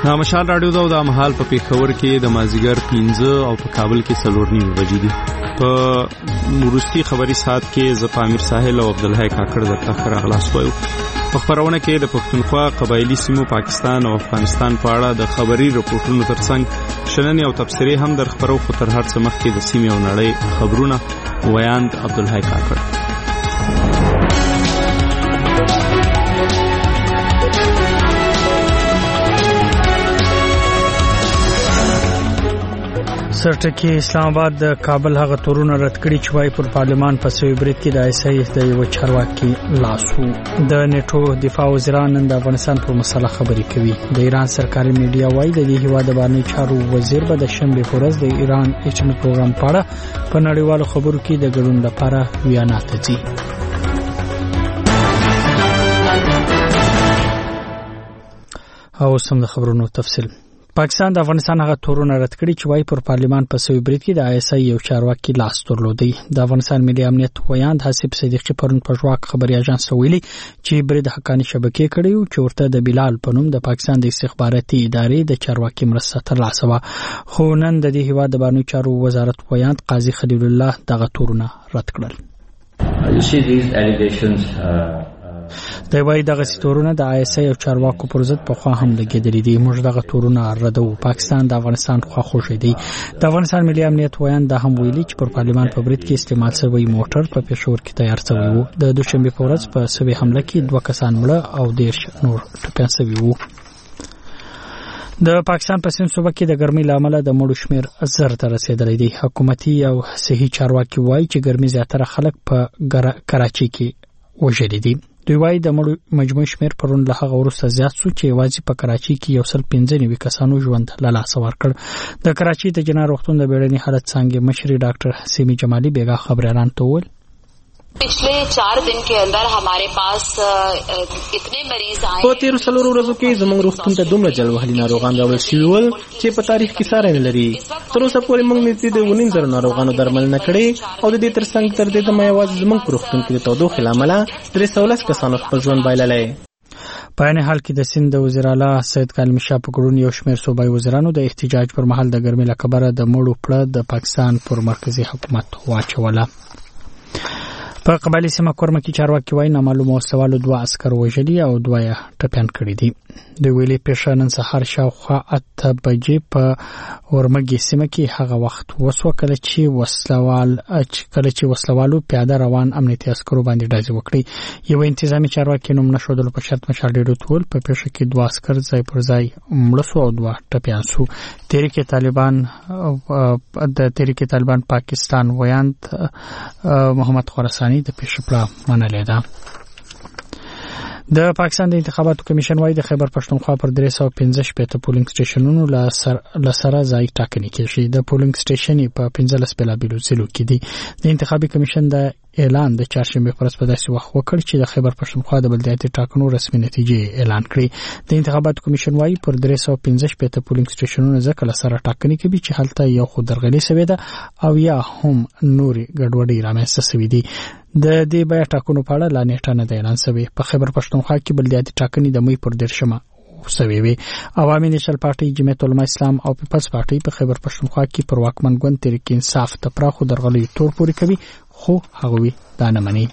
نامشال رادیو دا د مهال په پیښور کې د مازیګر 15 او په کابل کې 4:30 بجې دي. په مروستي خبري ساعت کې زپامیر ساحل او عبدالحی کاکړ د تاخر اغلاس وایو. په خبرونه کې د پښتونخوا قبایلی سیمو پاکستان او افغانستان په اړه د خبري رپورټونو ترڅنګ شننې او تبصرې هم در خبرو خو تر هر څه مخکې د سیمې او نړۍ خبرونه ویاند عبدالحی کاکړ. سرټکی اسلام آباد د کابل هغه تورونه رد کړي چې وايي پر پارلمان په سوي برید کې د ایسای د یو چارواکي لاسو. د نیټو دفاع وزیران نن د افغانستان پر مسله خبرې کوي. د ایران سرکاري میډیا وايي د دې هیواد بهرنی چارو وزیر به د شنبه په ورځ د ایران اټومي پروګرام په اړه په نړیوالو خبرو کې د ګډون لپاره وینا کوي. او سم د خبرونو تفصیل. پاکستان د افغانستان هغه تورونه رد کړي چې وايي پر پارلمان په سوي برید کې د ایسای یو چارواکي لاس درلودي. د افغانستان ملي امنیت ویاند حسیب صدیقی پرون په ژواک خبري اژانس ویلي چې برید حقاني شبکې کړي او چې ورته د بلال په نوم د پاکستان د استخباراتي ادارې د چارواکي مرسته ترلاسه وه. خو نن د دې هیواد د بهرنیو چارو وزارت ویاند قاضي خلیل الله دغه تورونه رد کړل. د وای دغه تورونه د ایسای او چارواکو پر ضد په خوا هم لګیدلې دي. موږ دغه تورونه ردو. پاکستان د افغانستان خوا خوشی دی. د افغانستان ملي امنیت ویاند د هم ویلي چې پر پارلمان په برید کې استعمال شوی موټر په پېښور کې تیار شوی وو. د دوشنبه په ورځ په سوي حمله کې 2 کسان مړه او 10 نور ټپيان شوي وو. د پاکستان په سند صوبه کې د ګرمۍ لامل د مړو شمیر 1000 ته رسیدلی دی. حکومتي او صحي چارواکي وایي چې ګرمۍ زیاتره خلک په کراچي کې وژلي دي. دوی وايي د مړو مجموعي شمیر پرون له هغه وروسته زیات شو چې یوازې په کراچي کې 195 کسانو ژوند له لاسه ورکړ. د کراچي د جنرال روغتون د بیړني حالت څنګه مشري ډاکټر حسیمی جمالی بیگا خبريالان ته وویل पिछले 4 दिन के अंदर हमारे पास इतने मरीज आए په تیر څلورو ورځو کې زموږ روغتون ته دومره جلوهلي ناروغان راوړل شوي ول چې په تاریخ کې ساری نه لري. تر اوسه پورې موږ نږدې د 19,000 ناروغانو درملنه کړې او د دې ترڅنګ تر دې دمه یوازې زموږ په روغتون کې د تودوخې له امله 310 کسانو خپل ژوند بایللی. په عین حال کې د سند د وزیر اعلی سید کالم شاه په ګډون یو شمېر صوبایي وزیرانو د احتجاج پر مهال د ګرمۍ له کبله د مړو پړه د پاکستان پر مرکزی حکومت واچوله. په قبایلی سیمه کورمه کې چارواکي وایي نامعلومه وسوالو 2 عسكر وژلي او 2 ټپيان کړي دي. د ویلي پیښه نن سهار شاوخوا 8 بجې په ورمګي سیمه کې هغه وخت وسو کله چې وسلوالو پیاده روان امنیتي عسکرو باندې ډزې وکړي. یو انتظامی چارواکي نوم نشودل په شرط مشال ډیرو ټول په پیښه کې 2 عسكر ځای پر ځای مړ شو او 2 ټپيان شو. تحریک طالبان پاکستان ویاند محمد خراسانی د پیښه منلې ده. د پاکستان د انتخاباتو کمیشن وايي د خیبر پښتونخوا پر 315 پولینګ سټیشنونو لسره ځای ټاکنې کیږي. د پولینګ سټیشن په 15 بلابلو ضلعو کې دي. د انتخابي کمیشن د اعلان د چهارشنبه پر ورځ په داسې وخت وکړ چې د خیبر پښتونخوا د بلدیاتي ټاکنو رسمي نتیجې اعلان کړې. د انتخاباتو کمیشن وايي پر 315 پولینګ سټیشنونو ځکه لسره ټاکنې کوي چې هلته یو خو درغلي شوې ده او یا هم نوري ګډوډي رامنځته شوې دي. د دې بیا ټاکنو په اړه لا نیټه نه ده اعلان شوې. په خیبر پښتونخوا کې بلدیاتي ټاکنې د مې پر 13 وسوي وي. عوامي نېشنل پارټي، جمعیت علماء اسلام او پیپلز پارټي په خیبر پښتونخوا کې پر واکمن ګوند تحریک انصاف ته پراخو درغلي تور پوري کوي خو هغوی دا نه مني.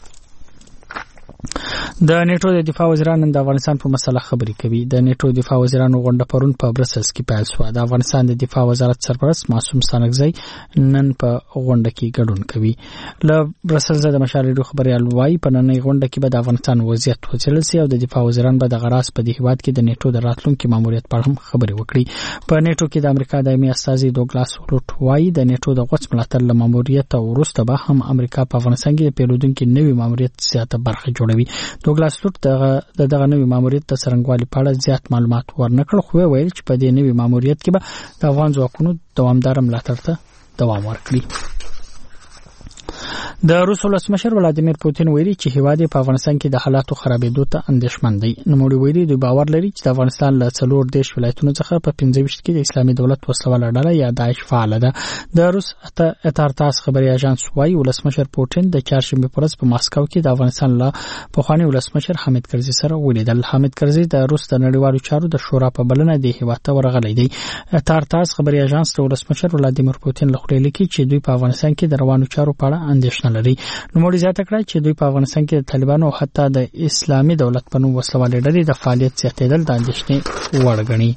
د نیټو د دفاع وزیرانو د افغانستان په مسله خبرې کوي. د نیټو دفاع وزیرانو غونډه پرون په برسلز کې پیل شوه. د افغانستان د دفاع وزارت سرپرست معصوم ستانکزی نن په غونډه کې ګډون کوي. له برسلز د مشالېدو خبريال وايي په نننۍ غونډه کې به د افغانستان وضعیت وڅېړل شي او د دفاع وزیران به د غراس په دې هیواد کې د نیټو د راتلونکي ماموریت په اړه هم خبرې وکړي. په نیټو کې د امریکا دایمي استازي دوګلاس لوټ وايي د نیټو د غوڅ ملاتړ له ماموریت وروسته به هم امریکا په افغانستان کې د پیرودونکو نوي ماموریت زیاته برخه جوړوي. دوګلاس لوټ دغه نوي ماموریت د څرنګوالي په اړه زیات معلومات ورنکړ خو ویل چې په دې نوي ماموریت کې به د افغان ځواکونو دوامدار ملاتړ ته دوام ورکړي. د روس ولسمشر ولادیمیر پوتین ویلي چې هیواد په افغانستان کې د حالاتو خرابېدو ته اندېښمن دی. نوموړي ویلي دوی باور لري چې د افغانستان له 4 ولایتونو څخه په 25 کې د اسلامي دولت وسله ډله یا داعش فعال ده. د روس اتارتاس خبري اژانس وايي ولسمشر پوتین د چهارشنبه په ورځ په ماسکو کې د افغانستان له پخوانی ولسمشر حامد کرزي سره ولیدل. حامد کرزي د روس د نړیوالو چارو د شورا په بلنه د هیواد ته ورغلی دی. اتارتاس خبري اژانس د ولسمشر ولادیمیر پوتین له خبرې لیکي چې دوی په افغانستان کې د روانو چارو په اړه اندېښنه لري. نوموړي زیاته کړه چې دوی په افغانستان کې د طالبانو او حتی د اسلامي دولت په نوم وسلوالې ډلې د فعالیت زیاتېدل د اندېښنې وړ ګڼي.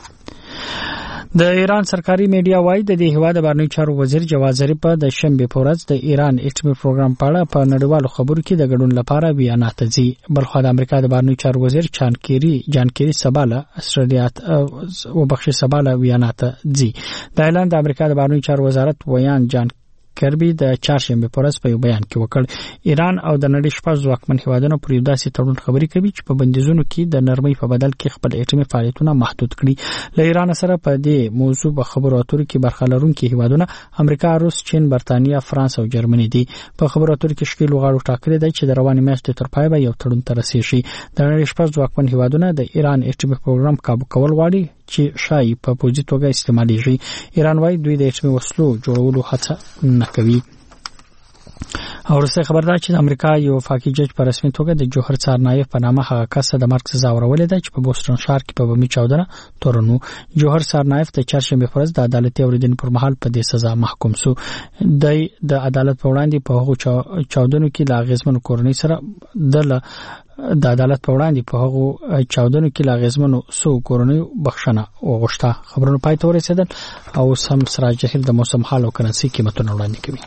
د ایران سرکاري میډیا وايي د دې هیواد بهرنیو چارو وزیر جواد ظریف د شنبه په ورځ د ایران اټومي پروګرام په اړه په نړیوالو خبرو کې د ګډون لپاره بیانات ځي. بلخو د امریکا د بهرنیو چارو وزیر جان کیری سباله استرالیا سباله بیانات ځي. د اعلان د امریکا د بهرنیو چارو وزارت ویان جان کربي د چهارشنبه په ورځ په یو بیان کې وکړ ایران او د نړۍ شپږ ځواکمن هیوادونو پر یو داسې تړون خبري کوي چې په بندیزونو کې د نرمۍ په بدل کې خپل اټومي فعالیتونه محدود کړي. له ایران سره په دې موضوع په خبرو اترو کې برخه لرونکي هیوادونه امریکا، روس، چین، برتانیا، فرانس او جرمني دي. په خبرو اترو کې شکیل غاړو ټاکلي دی چې د روانې میاشتې تر پای به یو تړون ته رسیږي. د نړۍ شپږ ځواکمن هیوادونه د ایران اټومي پروګرام کابو کول غواړي چې شای په پوځي توګه استعمالېږي. ایران وايي دوی د اټومي وسلو جوړولو هڅه نه کوي. او وروسته خبر ده چې د امریکا یو وفاقي جج په رسمي توګه د جوهر سارنایف په نامه هغه کس د مرګ سزا ورولې ده چې په بوسټن ښار کې په بمي چاودنه تورن وو. جوهر سارنایف د چهارشنبه په ورځ د عدالتي اورېدنې پر مهال په دې سزا محکوم شو. د عدالت په وړاندې په هغو چاودنو کې له اغېزمنو کورنۍ سره د عدالت په وړاندې په هغو چاودنو کې له اغېزمنو سو کورنۍ بخښنه وغوښته. خبرونه پای ته ورسېدل او سم سراج جهیل د موسم حال او کرنسي قیمتونه وړاندې کوي.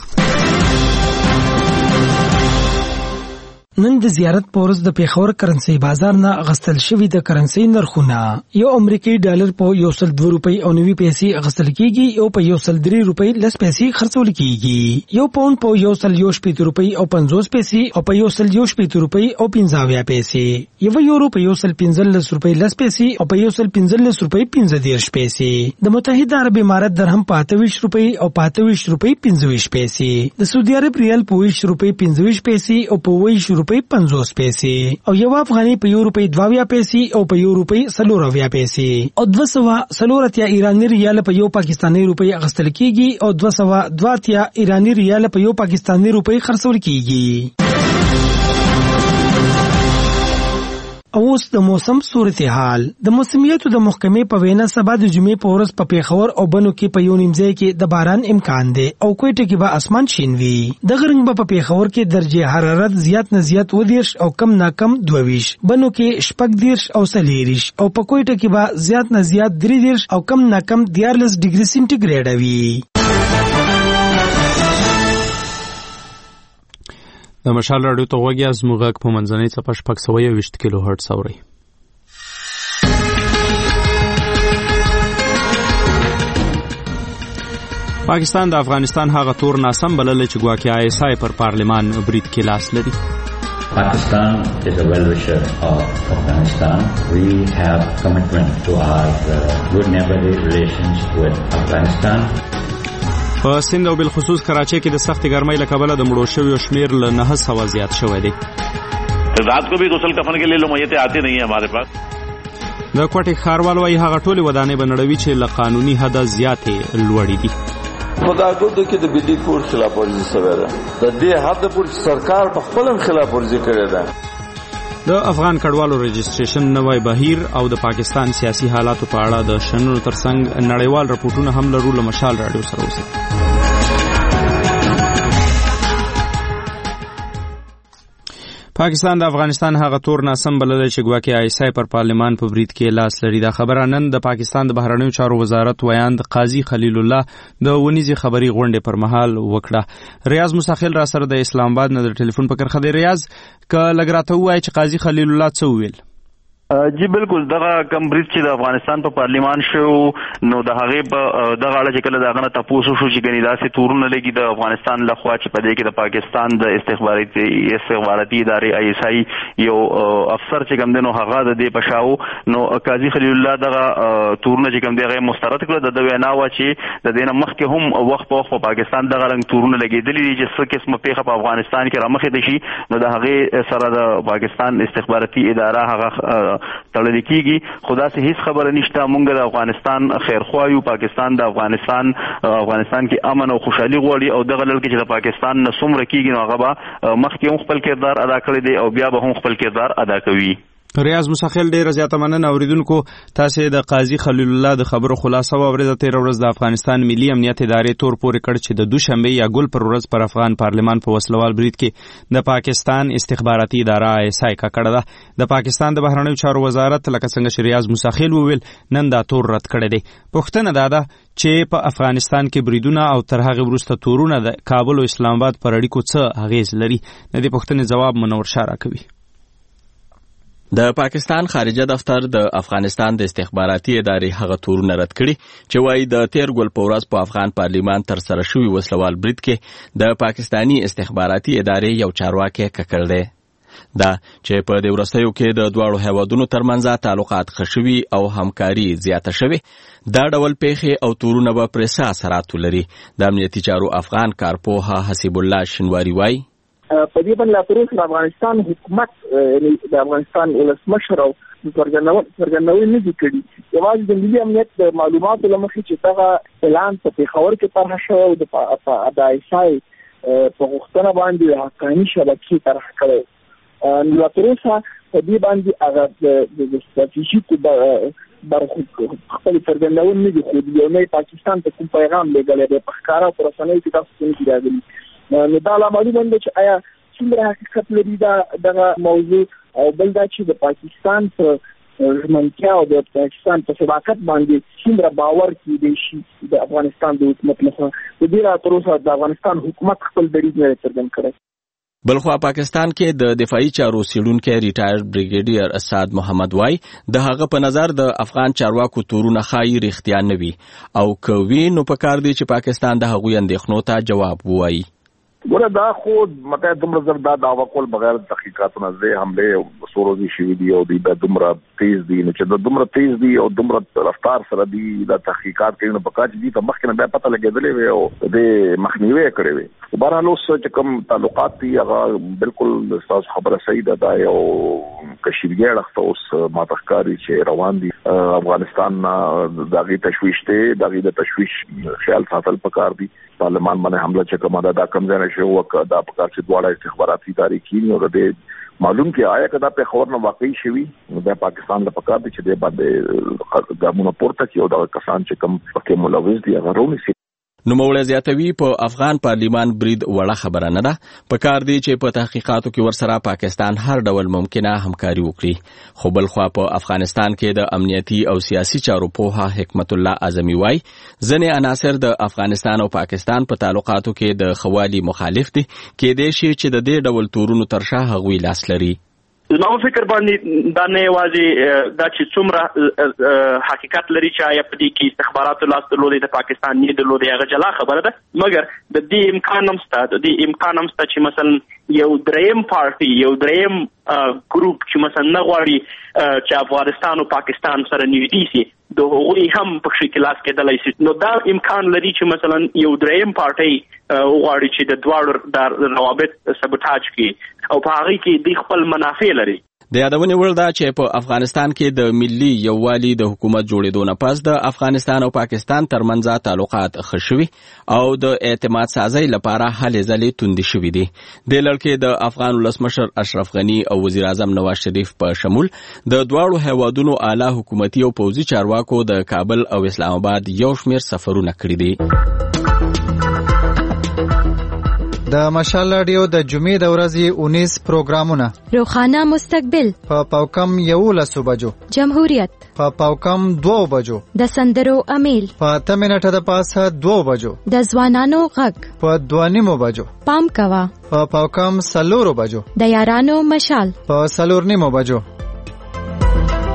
نن د زیارت پورز د پیښور کرنسي بازار نه غستل شوی د کرنسي نرخونه یو امریکایي ډالر په 102 روپۍ او 90 پیسې غستل کیږي، یو په 103 روپۍ لس پیسې خرڅول کیږي، یو پاوند په 118 روپۍ او 50 پیسې او په 118 روپۍ او 50 پیسې، یو یورو په 115 روپۍ لس پیسې او په 115 روپۍ 15 پیسې، د متحده عرب امارات درهم په 28 روپۍ او په 28 روپۍ 15 پیسې، د سعودي عرب ریال په 20 روپۍ 15 پیسې او په 20 روپۍ 50 پیسې، او یو افغاني په 1 روپۍ 22 پیسې او په 1 روپۍ 40 پیسې، او 240 ایرانی ریال په یو پاکستانی روپۍ اخیستل کیږي او 220 ایرانی ریال په یو پاکستانی روپۍ خرڅول کیږي. اوس د موسم صورتحال. د موسمیاتو د محکمې په وینا سبا د جمعې په ورځ په پیښور او بنو کې په یو نیم ځای کې د باران امکان دی او کوټه کې به اسمان شین وي. د غرنګ په پیښور کې درجه حرارت زیات نه زیات 20 او کم نه کم 22، بنو کې 14 او 40 او په کوټه کې به زیات نه زیات 30 او کم نه کم 14 ډیګري سنټیګریډ وي. د مشال راډیو ته غوږی زموږ غږ په منځنۍ څپه 620 کیلو هرتز اوري. پاکستان د افغانستان هغه تور ناسم بلل چې ګواکې ISI پر پارلمان برید کې لاس لري. Pakistan is a well-wisher of Afghanistan. We have commitment to our good neighborly relations with Afghanistan. په سند او بالخصوص کراچۍ کې د سخت ګرمۍ له کبله د مړو شویو شمیر له 900 زیات شوی دی. رات کو بھی غسل کفن کے لیے لومیتیں آتی نہیں ہیں ہمارے پاس. د کوټې ښاروال وايي هغه ټولې ودانۍ به نړوي چې له قانوني حده زیاتې لوړې دي. خداګردو کې د بدی کور خلاف ورزي شوی ده، د دې حد پورې سرکار په خپل خلاف ورزي کړې ده. د افغان کډوالو رجسټریشن نوی بهیر او د پاکستان سیاسي حالاتو په اړه د شننو ترڅنګ نړیوال رپورټونه هم لرو. له مشال راډیو سره اوسئ. پاکستان د افغانستان هغه تور ناسم بلل چې ګواکې ISI پر پارلمان په برید کې لاس لري. دا خبره نن د پاکستان د بهرنیو چارو وزارت ویاند قاضي خلیل الله د ونیزي خبري غونډې پر مهال وکړه. ریاض مساخیل را سره د اسلام آباد نه د ټلیفون په کرخه دی. ریاض که لګراته وای چې قاضي خلیل الله څه ویل؟ جی بالکل دغه کم برید چې د افغانستان په پارلیمان شو نو د هغې په دغه اړه چې کله د هغه نه تپوس وشو چې ګنې داسې تورونه لګي د افغانستان لخوا چې په دې کې د پاکستان د استخباراتي ادارې ISI یو افسر چې کوم دی نو هغه د دې په شاو نو قاضي خلیل الله دغه تورونه چې کوم دی هغه مسترد کړل د وینا وه چې د دې نه مخکې هم وخت په وخت په پاکستان دغه رنګ تورونه لګېدلي دي چې څه قسمه پیښه په افغانستان کې رامخې ده شي نو د هغې سره د پاکستان استخباراتي اداره هغه تړل کیږي خو داسې هیڅ خبره نشته مونږ د افغانستان خیرخوا یو پاکستان د افغانستان کې امن او خوشحالي غواړي او دغه لړ کې چې د پاکستان نه څومره کیږي نو هغه به مخکې هم خپل کردار ادا کړی دی او بیا به هم خپل کردار ادا کوي. ریاض مسخیل ډیره زیاته مننه اوریدونکو تاسو د قاضي خلیل الله د خبرو خلاصه واورید. تیر ورځ د افغانستان ملي امنیت ادارې تور پورې کړ چې د دوشنبه یا ګل پر ورځ پر افغان پارلمان په وسلوال برید کې د پاکستان استخباراتي اداره ISI کا کړه ده. د پاکستان د بهرنیو چارو وزارت لکه څنګه چې ریاض مسخیل وویل نن دا تور رد کړی دی. پوښتنه ده چې په افغانستان کې بریدونه او تر هغه وروسته تورونه د کابل او اسلام آباد پر اړیکو څه اغیز لري. د دې پوښتنې جواب منور شاه راکوي. د پاکستان خارجه دفتر د افغانستان د استخباراتي ادارې هغه تورونه رد کړي چې وایي د تیر ګل په ورځ په افغان پارلیمان تر سره شوي وسلوال برید کې د پاکستانی استخباراتي ادارې یو چارواکي ککړ دی. دا چې په دې وروستیو کې د دواړو هیوادونو ترمنځ تعلقات ښه شوي او همکاري زیاته شوې دا ډول پیښې او تورونه به پرې څه اثرات ولري. د امنیتي چارو افغان کارپوه حسیب الله شنواري وایي په دې باندې لاپروس د افغانستان حکومت د افغانستان ولسمشر او څرګندونې نه دي کړي. یوازې د ملي امنیت د معلوماتو له مخې چې دغه اعلان په پېښور کې طرح شوی او د ISI په غوښتنه باندې حقاني شبکې طرح کړی لاپروسه په دې باندې هغه د ستراتیژیکو برخو خپل څرګندونې نه دي خو یو نه پاکستان ته کوم پیغام لېږلی دی په ښکاره په رسنیو کې تاسو څه نه دي راغلي. نو دا معلومه ده چې آیا څومره حقیقت لري دغه موضوع او بل دا چې د پاکستان په ژمنتیا او د پاکستان په صداقت باندې څومره باور کېدی شي د افغانستان د حکومت لخوا. د دې تر اوسه د افغانستان حکومت خپل دریځ نه څرګند کړی. بلخوا پاکستان کې د دفاعي چارو څېړونکی ریټایر بریګیډیر اسعد محمد وای د هغه په نظر د افغان چارواکو تورونه ښایي رښتیا نه وي او که وي نو پکار دی چې پاکستان د هغوی اندېښنو ته جواب ووایي. ګوره دا خو مته دومره زر دا دعوا کول بغیر تحقیقاتو نه زه حمله سوروزي شوی دی او دا دومره تیز دی نو چې دا دومره تیز دی او دومره رفتار سره دی دا تحقیقات کوي نو پکاج دي ته مخکې نه بیا پته لګېدلې وي او د مخنیوي کړې وي. بهرحال اوس چې کوم تعلقات دي هغه بالکل تاسو خبره صحیح ده او کشیدګي اړخته اوس ماته ښکاري چې روان دي. افغانستان دغه تشویش ته دغه د تشویش خیال ساتل پکار دي. پارلمان باندې حمله چې کومه دا کم ځای نشو وکړه دا پکار چې دواړه استخباراتي ادارې کینی او د معلوم کې آیا کدا په خبر نه واقعي شوی د پاکستان د پکار دي چې د باندې ګامونه پورته کی او دا کسان چې کم پکې ملوث دي هغه رونی نوموړی زیاتوي په افغان پارلیمان برید وړه خبره نه ده. پکار دی چې په تحقیقاتو کې ورسره پاکستان هر ډول ممکنه همکاري وکړي. خو بلخوا په افغانستان کې د امنیتي او سیاسي چارو پوهه حکمت الله اعظمي وای ځینې عناصر د افغانستان او پاکستان په تعلقاتو کې د خوالي مخالف دي کېدای شي چې د دې ډول تورونو تر شا هغوی لاس لري. زما فکر باندې دا نه یوازې دا چې څومره حقیقت لري چې آیا په دې کې استخباراتو لاس درلودې د پاکستان نه درلودې هغه جلا خبره ده مګر د دې امکان هم شته چې مثلا یو دریم پارټي یو دریم ګروپ چې مثلا نه غواړي چې افغانستان او پاکستان سره نږدې شي د هغوی هم په شکل لاس کېدلای شي. نو دا امکان لري چې مثلا یو دریم پارټي غواړي چې د دواړو د روابط سبوتاج کړي او په هغه کې د خپل منافع لري. د یادونې وړ ده چې په افغانستان کې د ملي یووالي د حکومت جوړېدو نه پس د افغانستان او پاکستان ترمنځ تعلقات ښه شوي او د اعتماد سازۍ لپاره هلې ځلې توندې شوي دي. دې لړ کې د افغان ولسمشر اشرف غني او وزیر اعظم نواز شریف په شمول د دواړو هیوادونو اعلی حکومتي او پوځي چارواکو د کابل او اسلام آباد یو شمېر سفرونه کړي دي. د مشال رادیو د جمعې د ورځې 19 پروګرامونه روخانه مستقبل په پاوکم 11 بجو جمهوریت په پاوکم 2 بجو د سندرو امیل په 8 منټه د پاسه 2 بجو د ځوانانو غږ په 2:30 بجو پام کوا په پاوکم 4 بجو د یارانو مشال په 4:30 بجو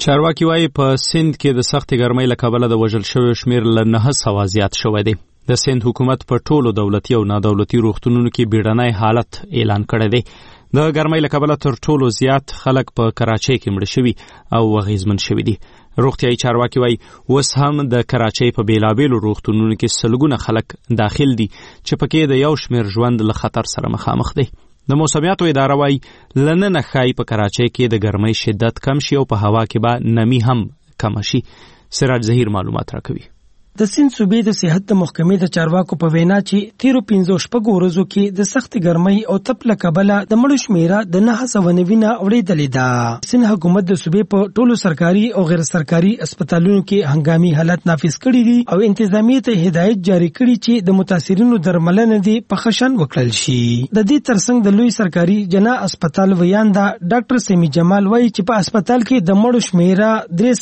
چارواکي وايي په سند کې د سختې ګرمۍ له کبله د وژل شویو شمېر له 900 زیات شوی دی. د سند حکومت په ټولو دولتي او نادولتي روغتونونو کې بیړنی حالت اعلان کړی دی. د ګرمۍ له کبله تر ټولو زیات خلک په کراچۍ کې مړه شوي او اغېزمن شوي دي. روغتیايي چارواکي وايي اوس هم د کراچۍ په بیلابیلو روغتونونو کې سلګونه خلک داخل دي چې پکې د یو شمېر ژوند له خطر سره مخامخ دی. د موسمیاتو اداره وايي لننه ښایي په کراچۍ کې د ګرمۍ شدت کم شي او په هوا کې به نمی هم کم شي. سراج ظهیر معلومات راکوي. د سند صوبې د صحت د محکمې د چارواکو په وینا چې تیرو 15 ورځو کې د سخت ګرمۍ او تپ له کبله د مړو شمیره د 990 نه اوریدلې ده. سند حکومت د صوبې په ټولو سرکاري او غیر سرکاري هسپتالونو کې هنګامي حالت نافذ کړی دي او انتظامیه ته هدایت جاری کړي چې د متاثرینو درملنه دي په خشن وکړل شي. د دې ترڅنګ د لوی سرکاري جنا هسپتال ویاندا ډاکټر سیمی جمال وایي چې په هسپتال کې د مړو شمیره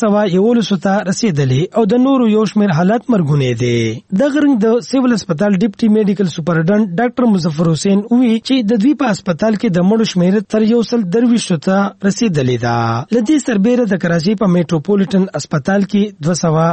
311 ته رسیدلې او د نورو یو شمیر حالت مرګونه دي. د غرنګ د سیول هسپتال ډیپټي میډیکل سپرډنټ ډاکټر مظفر حسین وی چې د دوی په هسپتال کې د مړو شمیر تر 123 ته رسیدلې ده. لدی سربېره د کراچۍ په میټروپولیټن هسپتال کې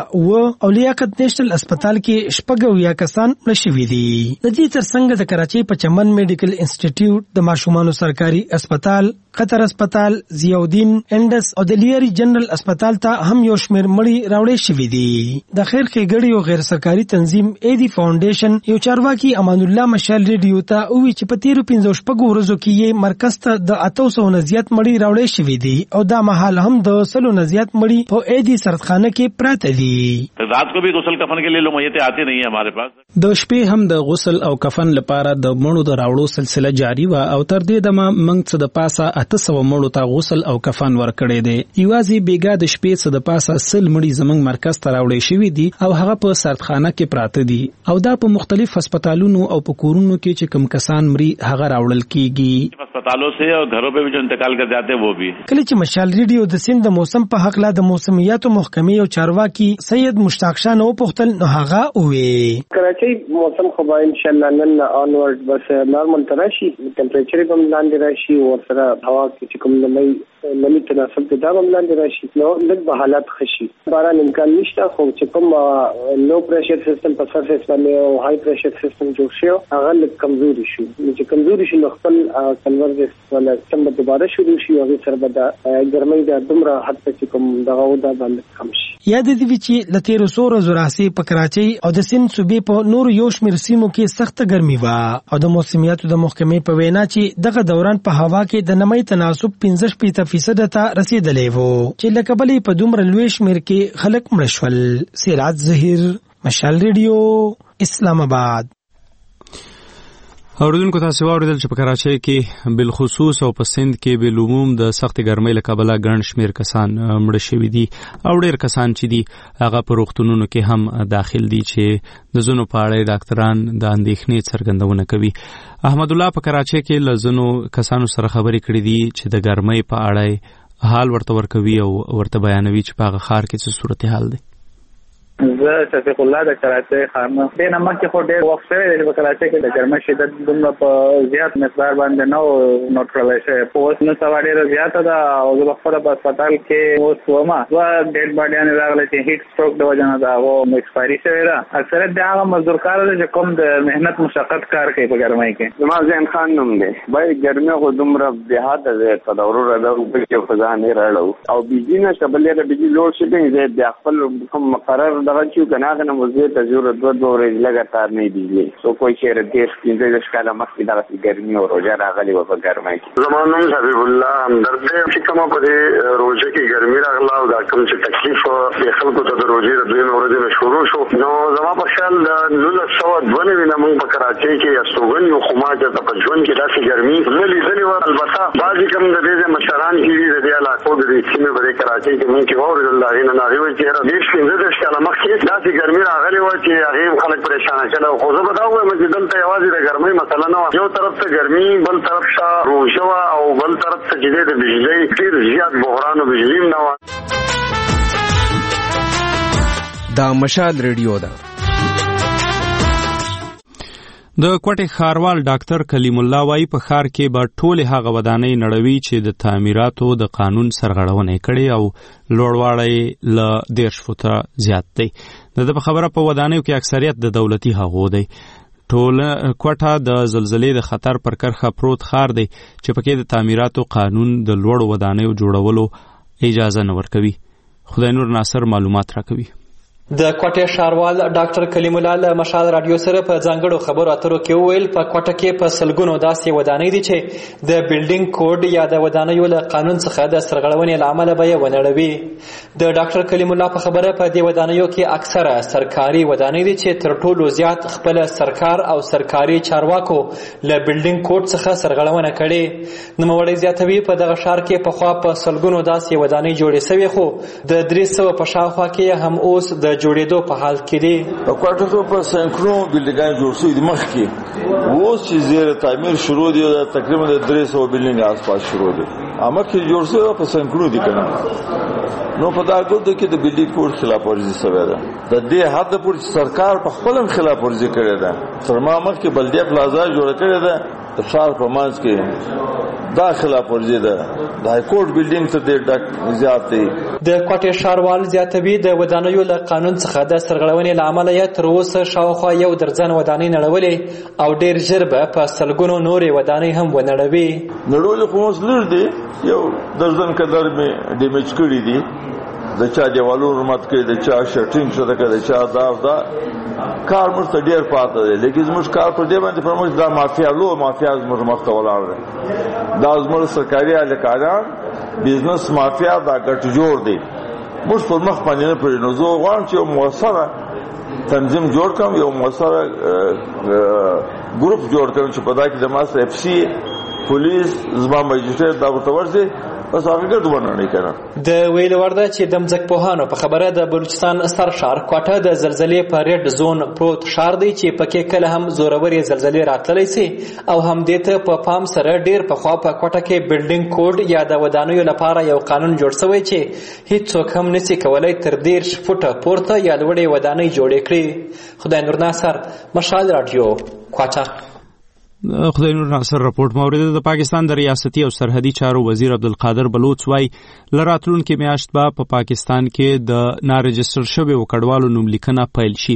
200 او لیاقت نېشنل هسپتال کې شپږ کسان مړه شوي دي. د دې ترڅنګ د کراچۍ په چمن میډیکل انسټیټیوټ د ماشومانو سرکاري هسپتال قطر هسپتال ضیاءالدین انډس او د لیری جنرال هسپتال ته هم یو شمیر مړي راوړې شوي دي. د خیر ښېګړې او غیر سرکاري تنظیم ایدی فاونډیشن یو چارواکي امان الله مشال ریډیو ته وی چې په تیرو 15 ورځو کې یې مرکز ته د 800 نه زیات مړي راوړې شوي دي او دا مهال هم د 100 نه زیات مړي په ایدی سردخانه کې پراته دي. رات کو بھی غسل کفن کے لیے لوگ میتیں آتی نہیں ہیں ہمارے پاس. د شپې هم د غسل او کفن لپاره د مړو د راوړو سلسله جاری و او تر دې دمه موږ څه د پاسه 800 مړو ته غسل او کفن ورکړی دی. یوازې بیګا د شپې څه د پاسه 100 مړي زموږ مرکز ته راوړې شوي دي او هغه په سردخانه کې پراته دي او دا په مختلف هسپتالونو او په کورونو کې چې کم کسان مري هغه راوړل کیږي. هسپتالوں سے اور گھروں پہ بھی جو انتقال کر جاتے ہیں وہ بھی. کله چې مشال ریډیو د سند د موسم په حق لا د موسمیاتو محکمې او چارواکي سید مشتاق شاه نو پختل نو هغه وې کراچۍ موسم خو به ان شاء الله نن اونورد بس نارمل تراشي ټمپریچر هم لاندې راشي او سره هوا کې کوم نمی تناسب ته دا هم لاندې راشي نو لږ به حالات خشي. باران امکان نشته خو چې کوم لو پریشر سیستم په سرفیس باندې او های پریشر سیستم جوړ شي هغه لږ کمزوري شي. چې کمزوري شي نو خپل کنورژن ولا سم دوباره شروع شي او سره به د ګرمۍ د دومره حد ته کوم دغه ودا باندې کم شي. یاد دي چې لتیر سور زوراسي په کراچۍ او د سند صوبې په نور یو شمیر سیمو کې سخت ګرمي و او د موسمیاتو د محکمې په وینا چې دغه دوران په هوا کې د نمی تناسب 15% ته رسیدلې وو چې لکه بلې په دومره لوی شمیر کې خلک مړه شول. سراج ظهیر مشال ریډیو اسلام آباد. اوریدونکو تاسو واوریدل چې په کراچۍ کې بالخصوص او په سند کې بالعموم د سخت ګرمۍ له کبله ګڼ شمیر کسان مړه شوي دي او ډېر کسان چې دي هغه په روغتونونو کې هم داخل دي چې د ځینو په اړه ډاکټران د اندېښنې څرګندونه کوي. احمد الله په کراچۍ کې له ځینو کسانو سره خبرې کړې دي چې د ګرمۍ په اړه حال ورته ورکوي او ورته بیانوي چې په هغه ښار کې څه صورتحال دی. زه شفیق الله د کراچۍ خانه د نمک خو ډېر وخت شوی دی په کراچۍ کې د ګرمۍ شدت دومره په زیات مقدار باندې نو نوٹ کړل شوی په اوس نو سوا ډېره زیاته ده او زه خپل په هسپتال کې اوس ومه دوه ډېډ باډیانې راغلي چې هیټ سټروک د وجه نه ده هغه ایکسپایري شوی ده. اکثریت د هغه مزدور کار دی چې کوم د مهنت مشقت کار کوي په ګرمۍ کې. زما ذهن خان نوم دی باید ګرمۍ خو دومره بېحده دی په دورو راځو چې خدای نه راړو او بجلی نه شبلې د بجلی لوډ شیډینګ دی د خپل کوم مقرر دغه چې کناغه نه مزه ته ضرورت دوه ورځې لګاتار نه دی سو کوئی شهر دیش کې د ښکاله مخکې دغه ګرمۍ او روزه راغلي و په ګرمۍ کې. زمونږ نوم حبیب الله همدرد دی چې کومه په دې روزه کې ګرمۍ راغله او دا کوم چې تکلیف د خلکو ته د روزې د دوی ورځې نه شروع شو نو زما په خیال د 1992 نه موږ په کراچۍ کې استوګن یو خو ما چې په ژوند کې داسې ګرمۍ نه لیدلې وه. البته بعضې کوم د دې مشران چې دي د دې علاقو د دې سیمې په دې کراچۍ کې موږ کې واورېدل د هغې نه هغې وایي چې دېرش پنځه دېرش کاله مخکې داسې ګرمۍ راغلې وه چې هغې خلک پریشانه کړل. خو زه به دا ووایم چې دلته یوازې د ګرمۍ مسله نه وه یو طرف ته ګرمۍ بل طرف ته روژه وه او بل طرف ته چې دی د بجلۍ ډېر زیات بحران و بجلي هم نه وه. دا مشال ریډیو ده. د کوټې ښاروال ډاکټر کلیم الله وايي په ښار کې به ټولې هغه ودانۍ نړوي چې د تعمیراتو د قانون سرغړونه کړي او لوړوالی له 10 فوټه زیات دی. د په خبره په ودانیو کې اکثریت د دولتي هغو دی. ټول کوټه د زلزلې د خطر پر کرخه پروت ښار دی چې پکې د تعمیراتو قانون د لوړو ودانیو جوړولو اجازه نه ورکوي. خدای نور ناصر معلومات راکوي. د کوټې ښاروال ډاکټر کلیم الله له مشال رادیو سره په ځانګړو خبرو اترو کې وویل په کوټه کې په سلګونو داسې ودانۍ دي چې د بلډینګ کوډ یا د ودانیو له قانون څخه د سرغړونې له امله به یې ونړوي. د ډاکټر کلیم الله په خبره په دې ودانیو کې اکثره سرکاري ودانۍ دي چې تر ټولو زیات خپل سرکار او سرکاري چارواکو له بلډینګ کوډ څخه سرغړونه کړې. نوموړی زیاتوي په دغه ښار کې پخوا په سلګونو داسې ودانۍ جوړې شوې خو د 300 په شاوخوا کې هم اوس د جوړېدو په حال کې دي. کوټه کې په سنکرو بلډینګان جوړ شوي دي مخکې اوس چې زیر تعمیر شروع دي تقریبا 300 بلډینګ آسپاس شروع دي اما کې جوړ شوي په سنکرو دي کنه. نو په دا ګوند کې د بلډینګ کوډ خلاف ورزي شوې ده. د دې حد پورې سرکار په خپل خلاف ورزي کړې ده. تر ما مخکې بلدیه پلازا جوړ کړې ده د ښار په منځ کې دا خلاف ورزي ده. د های کورټ بلډینګ ته ډېر زیات دی. د کوټې ښاروال زیاتوي د ودانیو له قانون څخه د سرغړونې له امله یې تر اوسه شاوخوا 1 درجن ودانۍ نړولې او ډېر ژر به په سلګونو نورې ودانۍ هم ونړوي. نړولې خو اوس لږ دي 1 درجن قدر مې ډیمیج کړي دي. د چا دیوالونو مات کړي د چا شټینګ شته کړي د چا دا کار موږ ته ډېر پاته دی. لیکن زموږ کار پر دې باندې پر موږ دا مافیا زموږ مخ ته ولاړ دی. دا زموږ سرکاري اهلکاران بزنس مافیا دا ګټ جوړ دی. موږ پر مخ باندې نه پرې نو زه غواړم چې یو موثره تنظیم جوړ کړم یو موثره ګروپ جوړ کړم چې په دا کې د ماس اف سی پولیس زما مجلس دا ورته ورځي بس هغه ګډوډ نه کړه. د ویل ورده چې د ځمکپوهانو په خبره د بلوچستان سرشار کوټه د زلزلې په ریډ زون پروت ښار دی چې پکې کله هم زوروري زلزلې راتللی سي او هم دې ته په پام سره ډیر په خوا په کوټه کې بلډینګ کوډ یا د ودانیو لپاره یو قانون جوړ شوی چې هیڅوک هم نشي کولای تر 10 فوټه پورته یا لوړې ودانۍ جوړې کړي. خدای نور ناصر مشال رادیو کوټه. خدای نور ناصر رپورټ مورید. د پاکستان د ریاستي او سرحدي چارو وزیر عبدالقادر بلوچ وايي لراتلونکي میاشت په پاکستان کې د نارجستر شوی وکړوالو نوملیکنه پیل شي.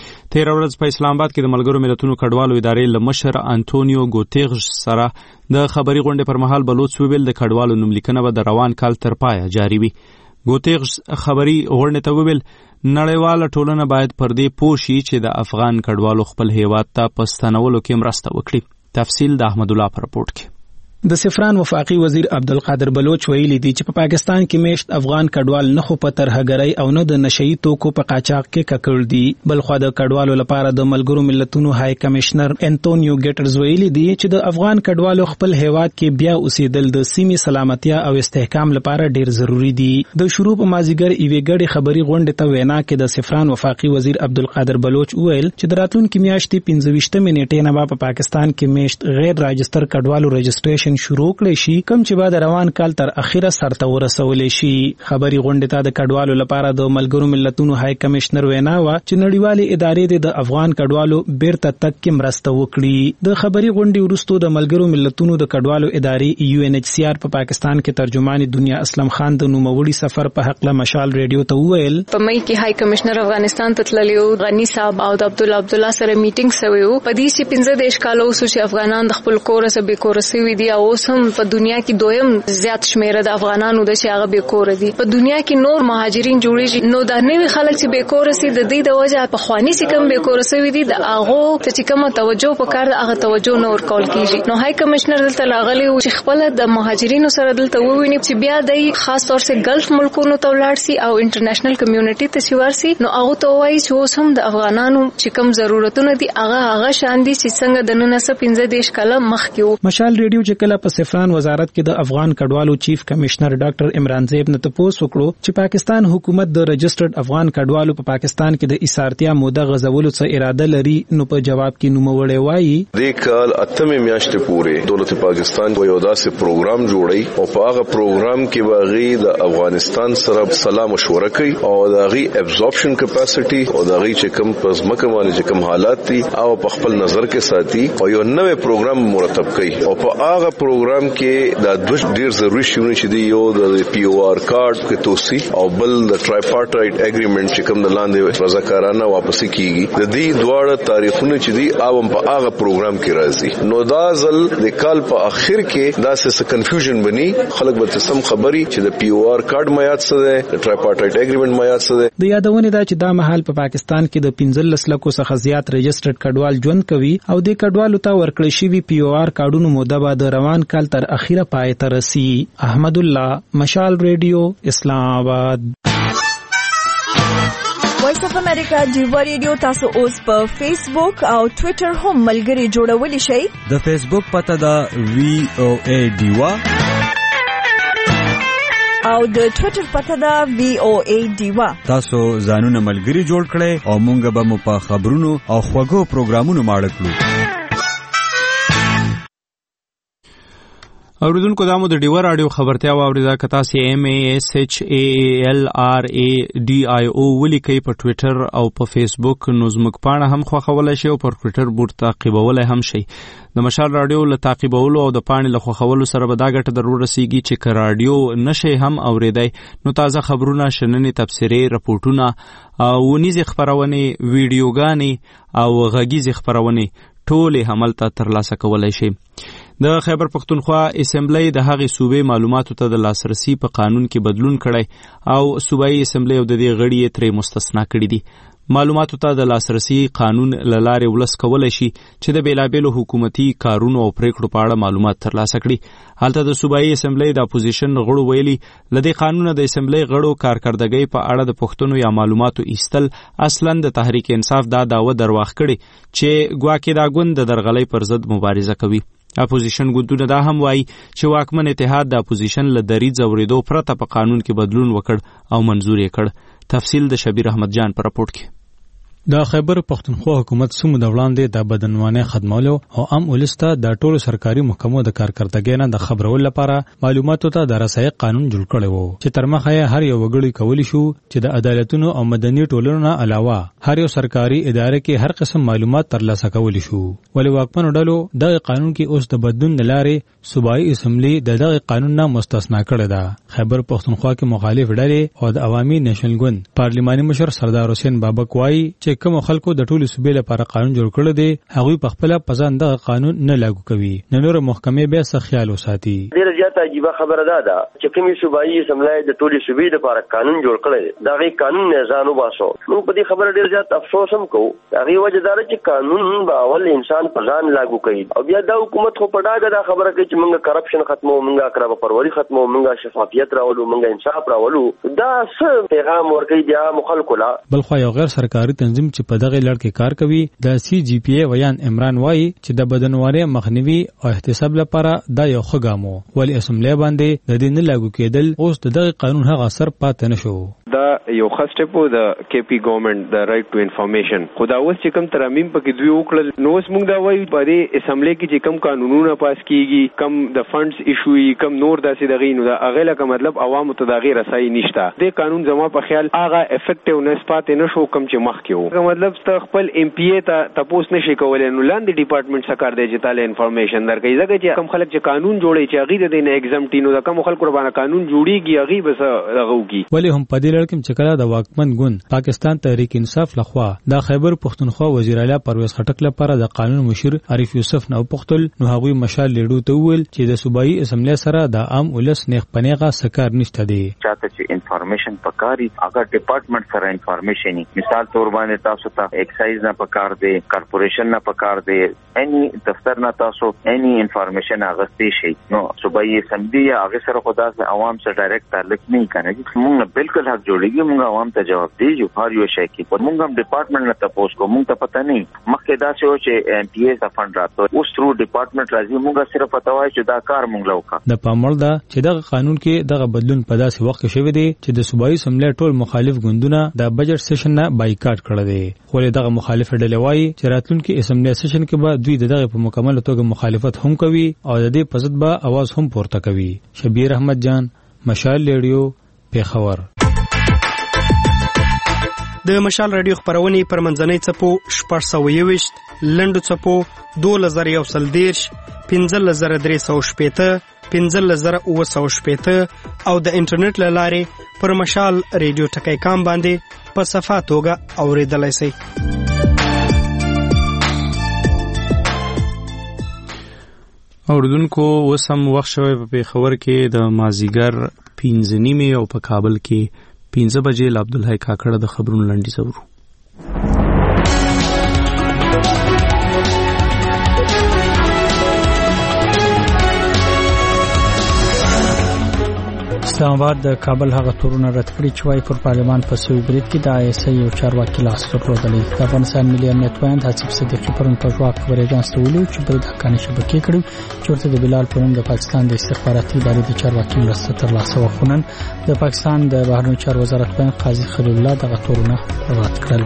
13 ورځ په اسلام آباد کې د ملګرو ملتونو کډوالو ادارې له مشر انټونیو ګوتيرش سره د خبري غونډې پر مهال بلوچ ویل د کډوالو نوملیکنه به د روان کال تر پایه جاری وي. ګوتيرش خبري غونډې ته ویل نړیواله ټولنه باید پر دې پوه شي چې د افغان کډوالو خپل هیواد ته په ستنولو کې مرسته وکړي. تفصیل د احمد الله پر رپورټ کې. د سفران وفاقي وزیر عبدالقادر بلوچ ویلي دی چې په پاکستان کې میشت افغان کډوال نه خو په ترهګرۍ او نه د نشئی توکو په قاچاق کې ککړ دي بلخو د کډوالو لپاره د ملګرو ملتونو های کمشنر انټونیو ګټرز ویلي دی چې د افغان کډوالو خپل هیواد کې بیا اوسېدل د سیمې سلامتیا او استحکام لپاره ډیر ضروری دي. د شروع په مازیګر ایوې ګډي خبري غونډې ته وینا کې د سفران وفاقي وزیر عبدالقادر بلوچ ویل چې د راتلونکي میاشتې 15 نیټې نه په پاکستان کې میشت غیر راجستر کډوالو رجسټریشن شروع کړي شي کوم چې بعد روان کال تر اخیره سرته ورسولې شي. خبري غونډې ته د کډوالو لپاره د ملګرو ملتونو های کمشنر وینا و چې نړیوالې ادارې د افغان کډوالو بیرته تک کې مرسته وکړي. د خبري غونډې وروسته د ملګرو ملتونو د کډوالو ادارې UNHCR په پاکستان کې ترجمان دنیا اسلم خان د نوموړي سفر په حق له مشال ریډیو ته وویل په مې کې های کمشنر افغانستان ته تللی غنی صاحب او د عبدالله سره میټینګ شوی و. په دې چې 15 کال اوس چې افغانان د خپل کور سره به کور سوي دي او په دنیا کې دویم زیات شمیره د افغانانو د شاغه به کور دي. په دنیا کې نور مهاجرین جوړیږي نو د نوې خلک چې به کور سي د دې د وجه په خواني چې کوم به کور سوي دي د هغه ته چې کوم توجه وکړ هغه توجه نور کول کیږي. نو های کمشنر دلته لاغلی او چې خپل د مهاجرینو سره دلته وویني چې بیا د خاص طور سره ګلف ملکونو ته ولاړ سي او انټرنیشنل کمیونټي ته سیوار سي نو هغه ته وایي چې اوس هم د افغانانو چې کوم ضرورتونه دي هغه شان دي چې څنګه د 1915 کال مخکې. مشال ریډیو چې کله بل په سفران وزارت کې د افغان کډوالو چیف کمشنر ډاکټر عمران زیب نه تاسو وکړو چې پاکستان حکومت د رجسټرډ افغان کډوالو په پاکستان کې د ایثارتیا موده غزولو څخه اراده لري. نو په جواب کې نوموړی وایي د کال اتمه میاشتې پورې دولت پاکستان یو داسې پروګرام جوړي او په هغه پروګرام کې باغی د افغانستان سره سلام مشوره کوي او د غي ابزورپشن کیپاسټي او د غي چې کوم پزماکه باندې چې کوم حالات دي او په خپل نظر کې ساتي او یو نوې پروګرام مرتب کوي او په هغه پروګرام کې د ډیر ضروري شونه چې دی یو د پی او آر کارت کې توصي او بل د ټرایپارټایټ اګریمنت چې کوم د لاندې رضاکارانه واپس کیږي د دې دواړه تاریخونه چې دی او په هغه پروګرام کې راځي. نو دا ځل د کال په اخر کې دا څه کنفیوژن بني خلک به سم خبري چې د پی او آر کارت میات څه ده د ټرایپارټایټ اګریمنت میات څه ده. د یادونه ده چې دا مهال په پاکستان کې د 15 لکو څخه زیات رجسټرډ کډوال ژوند کوي او د کډوالو ته ورکړی شوی پی او آر کارډونو موده به د روان کال تر اخیره پای ته رسي. احمد الله، مشال ریډیو، اسلام آباد. وایس اف امریکا دیوا ریډیو تاسو اوس په فیسبوک او ټوئیټر هم ملګري جوړولی شئ. د فیسبوک پته دا وی او ای دیوا او د ټوئیټر پته دا وی او ای دیوا. تاسو ځانونه ملګري جوړ کړئ او مونږ به مو په خبرونو او خوږو پروګرامونو ماړه کړو. اوریدونکو دامو د ډیور رادیو خبرتیا واوریدا کتا سی ایم ای اس ایچ ای ال آر ای ډی آی او ولیکي په ټوئیټر او په فیسبوک نو زموږ پاڼه هم خوښولای شي او په ټوئیټر بورډ تعقیبولای هم شي. د مشال رادیو له تعقیبولو او د پاڼې له خوښولو سره به دا ګټه ضرور رسیږي چې که رادیو نشي هم اوریدای نو تازه خبرونه، شننې تبصرې، رپورټونه او ونیزې خبرونه، ویډیوګانې او غږیزې خبرونه ټول هملته ترلاسه کولای شي. د خیبر پختونخوا اسمبلی د هغې صوبې معلوماتو ته د لاسرسي په قانون کې بدلون کړی او صوبایي اسمبلی او د دې غړي یې ترې مستثنا کړي دي. معلوماتو ته د لاسرسي قانون له لارې ولس کولی شي چې د بیلابیلو حکومتي کارونو او پریکړو په اړه معلومات ترلاسه کړي. هلته د صوبایي اسمبلی د اپوزیشن غړو ویلي له دې قانونه د اسمبلی غړو کارکردګۍ په اړه د پوښتنو یا معلوماتو ایستل اصلا د تحریک انصاف دا دعوه درواغ کړي چې ګواکې دا ګوند د درغلۍ پر ضد مبارزه کوي. اپوزیشن ګوندونه دا هم وایي چې واکمن اتحاد د اپوزیشن له دریځ اورېدو پرته په قانون کې بدلون وکړ او منظور یې کړ. تفصیل د شبیر احمد جان په راپورټ کې. د خیبر پختونخوا حکومت سمو د وړاندې د بدنوانه خدمولو او عام ولسته د ټولو سرکاري محکمو د کارکړتګۍ نه د خبرولو لپاره معلوماتو ته د رسایي قانون جوړ کړی وو چې تر مخه یې هر یو وګړي کولی شو چې د عدالتونو او مدني ټولنو نه علاوه هر یو سرکاري ادارې کې هر قسم معلومات ترلاسه کولی شو. ولې واکمنو ډلو دغه قانون کې اوس د بدلون لارې صوبایي اسمبلی دغه قانون نه مستثنا کړی ده. خیبر پختونخوا کې مخالف ډلې او د عوامي نېشنل ګوند پارلماني مشر سردار حسین بابک وایي چې کوم خلکو د ټولو صوبې لپاره قانون جوړ کړی دی هغوی په خپل پسند دغه قانون نه لاګو کوي. نور محکمې به څه خیال وساتي. ډیره زیاته عجیبه خبره ده چې کومې صوبایي اسمبلی د ټولو صوبې لپاره قانون جوړ کړی دا غي قانون نه ځانو باسو. موږ په دې خبره ډیر زیات افسوس هم کوو. هغه وجه دا چې قانون به اول انسان په ځان لاګو کوي او بیا د حکومت خو په ډاګه دا خبره کوي چې موږ کرپشن ختمو، موږ اقرب پروری ختمو، موږ شفافیت راولو، موږ انصاف راولو. دا څه پیغام ورکوي د عام خلکو لا؟ بلخو یو غیر سرکاري تنظیم چې په دغه لړ کې کار کوي د سی جی پی ای ویان عمران وایي چې د بدنواري مخنیوي او احتساب لپاره دا یو ښه ګام و ولې اسمبلی باندې د دې نه لاګو کېدل اوس د دغه قانون هغه اثر پاتې نشو. دا یو ښه سټپ و د کې پی ګورنمنت د رائټ ټو انفارمیشن. خو دا اوس چې کوم ترمیم پکې دوی وکړل نو اوس موږ دا وایو په دې اسمبلی کې چې کوم قانونونه پاس کیږي، کوم د فنډز ایشوي، کوم نور داسې دغې نو دا هغه لکه مطلب عوامو ته دغه رسایي نشته. د قانون زما په خیال هغه افیکټیونس پاتې نشو کوم چې مخکې وو. مطلب ته خپل ایم پی ای ته تاسو نشي کولای نو لاندې ډپارټمنټ څخه کار دی چې تعالی انفارمیشن درکړي. ځکه چې کوم خلک چې قانون جوړي چې هغه د دې ایگزامپټ نو دا کوم خلکو باندې قانون جوړيږي هغه بس دغوږي. ولی هم په دې لړ کې چې کله د واکمن ګوند پاکستان تحریک انصاف لخوا د خیبر پختونخوا وزیر اعلی پرویز خټک لپاره د قانون مشیر عارف یوسف نو پختل نو هغوی مشال لیډو ته ویل چې د صوبایي اسمبلی سره د عام ولس نیغ پنیغه سکار نشته دی. چاته چې انفارمیشن پکاري هغه ډپارټمنټ سره انفارمیشن مثال تور باندې تاسو ته ایکسایز نه پکار دی، کارپوریشن نه پکار دی، اني دفتر نه تاسو اني انفارمیشن اغستې شي نو صوبایي اسمبلی هغه سره خدا سره عوام سره ډایرکټ تعلق نه کوي. موږ بالکل حق جوړیږي موږ عوام ته جواب دیو هر یو شي کې پر موږ هم ډپارټمنټ نه تاسو کو موږ ته پته نه مخکې دا څه و چې ام پی ایس فند راته اوس ترو ډپارټمنټ راځي موږ صرف پته وای چې دا کار موږ لوکا د پاموړ دا چې دغه قانون کې دغه بدلون په داسې وخت کې شوی دی چې د صوبایي اسمبلی ټول مخالف ګوندونه د بجټ سیشن نه بایکاټ کړی دی خو دغه مخالف ډلې وایي چې راتلونکي اسمبلی سیشن کې به دوی دغه په مکمل توګه مخالفت هم کوي او د دې په ضد به आवाज هم پورته کوي. شبیر احمد جان، مشال ریډیو، پیښور. د مشال رادیو خبرونه پر منځنۍ چپو 621 لنډو چپو 2130 15380 15380 او د انټرنیټ لارې پر مشال ریډیو ټکی کام باندې په صفه توګه اوریدلای شئ. اوردونکو وسم وخت شوی په پیښور کې د مازیګر 5:30 او په کابل کې 5 بجې ل عبدالحی کاکړه د خبرونو لنډی زورو. اسلام آباد د کابل هغه تورونه رد کړي چې وايي پر پارلمان په سوي برید کې د آی اس ای یو چارواکي لاس درلودلی. د افغانستان ملي امنیت وایند حسیب صدیقي پرون په ځواک خبري اژانس ته ویلي چې برید حقاني شبکې کړي چې ورته د بلال په نوم د پاکستان د استخباراتي ادارې د چارواکي مرسته ترلاسه وخونن. د پاکستان د بهرنیو چارو وزارت وایي قاضي خلیل الله دغه تورونه رد کړل.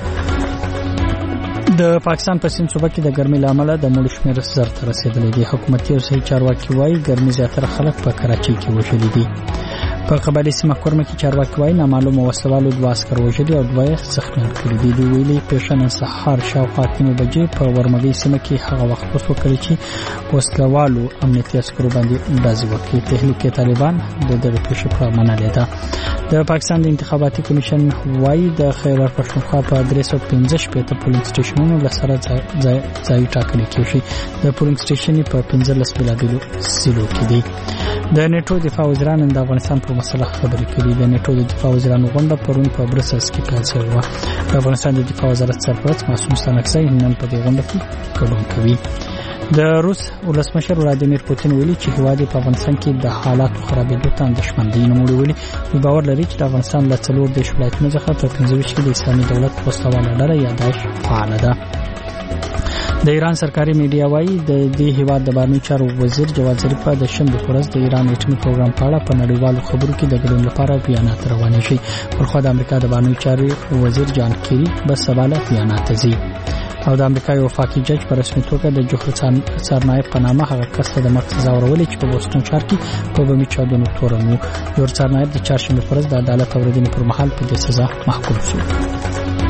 د پاکستان په سیند صوبه کې د ګرمۍ لامل د مړو شمېر 1000 ته رسیدلی دی. حکومتي او صحي چارواکي وایي ګرمۍ زیاتره خلک په کراچۍ کې وژلي دي. په قبایلي سیمه کورمه کې چارواکي وایي نامعلومه وسوالو 2 عسکر وژلي او 2 زخمیان کړي دي. دوی ویلي پېښه نن سهار شاوخوا 3 بجې په ورمګۍ سیمه کې هغه وخت وکړي چې وسلوالو امنیتي عسکرو باندې ډزې وکړې. تحلیل طالبان د دغه پېښې په منلې ده. د پاکستان د انتخاباتي کمیشن وایي د خیبر پښتونخوا په 315 پولینګ سټیشنونو لسره ځای ټاکل کېږي. د پولینګ سټیشن په 15 بلابلو سیلو کې دي. د نیټو دفاع وزیران د افغانستان په مسله خبرې کړي. د نیټو د دفاع وزیرانو غونډه پرون په برسلز کې پیل شوه. د افغانستان د دفاع وزارت سرپرست معصوم ستانکزی نن په دې غونډه کې ګډون کوي. د روس ولسمشر ولادیمیر پوتین ویلي چې هیواد په افغانستان کې د حالاتو خرابېدو ته اندېښمن دی. نو ویلي باور لري چې د افغانستان له 4 ولایتونو څخه په 15 کې د اسلامي دولت وسله ډله یا داعش فعال ده. د ایران سرکاري میډیا وایي د دې هیواد د بهرنیو چارو وزیر جواد ظریف د شنبه پر ورځ د ایران اټومي پروګرام په اړه په نړیوالو خبرو کې د ګډون لپاره بیانات روانېږي. پر خوا د امریکا د بهرنیو چارو وزیر جان کیری به سبا له بیانات ځي. او د امریکا یو وفاقي جج په رسمي توګه د جوهر څارنایب په نامه هغه کس ته د مرګ سزا ورولې چې په بوسټون ښار کې په بمي چاودنو تورن و. جوهر څارنایب د چهارشنبه پر ورځ د عدالت اورېدنې پر مهال په دې سزا محکوم شو.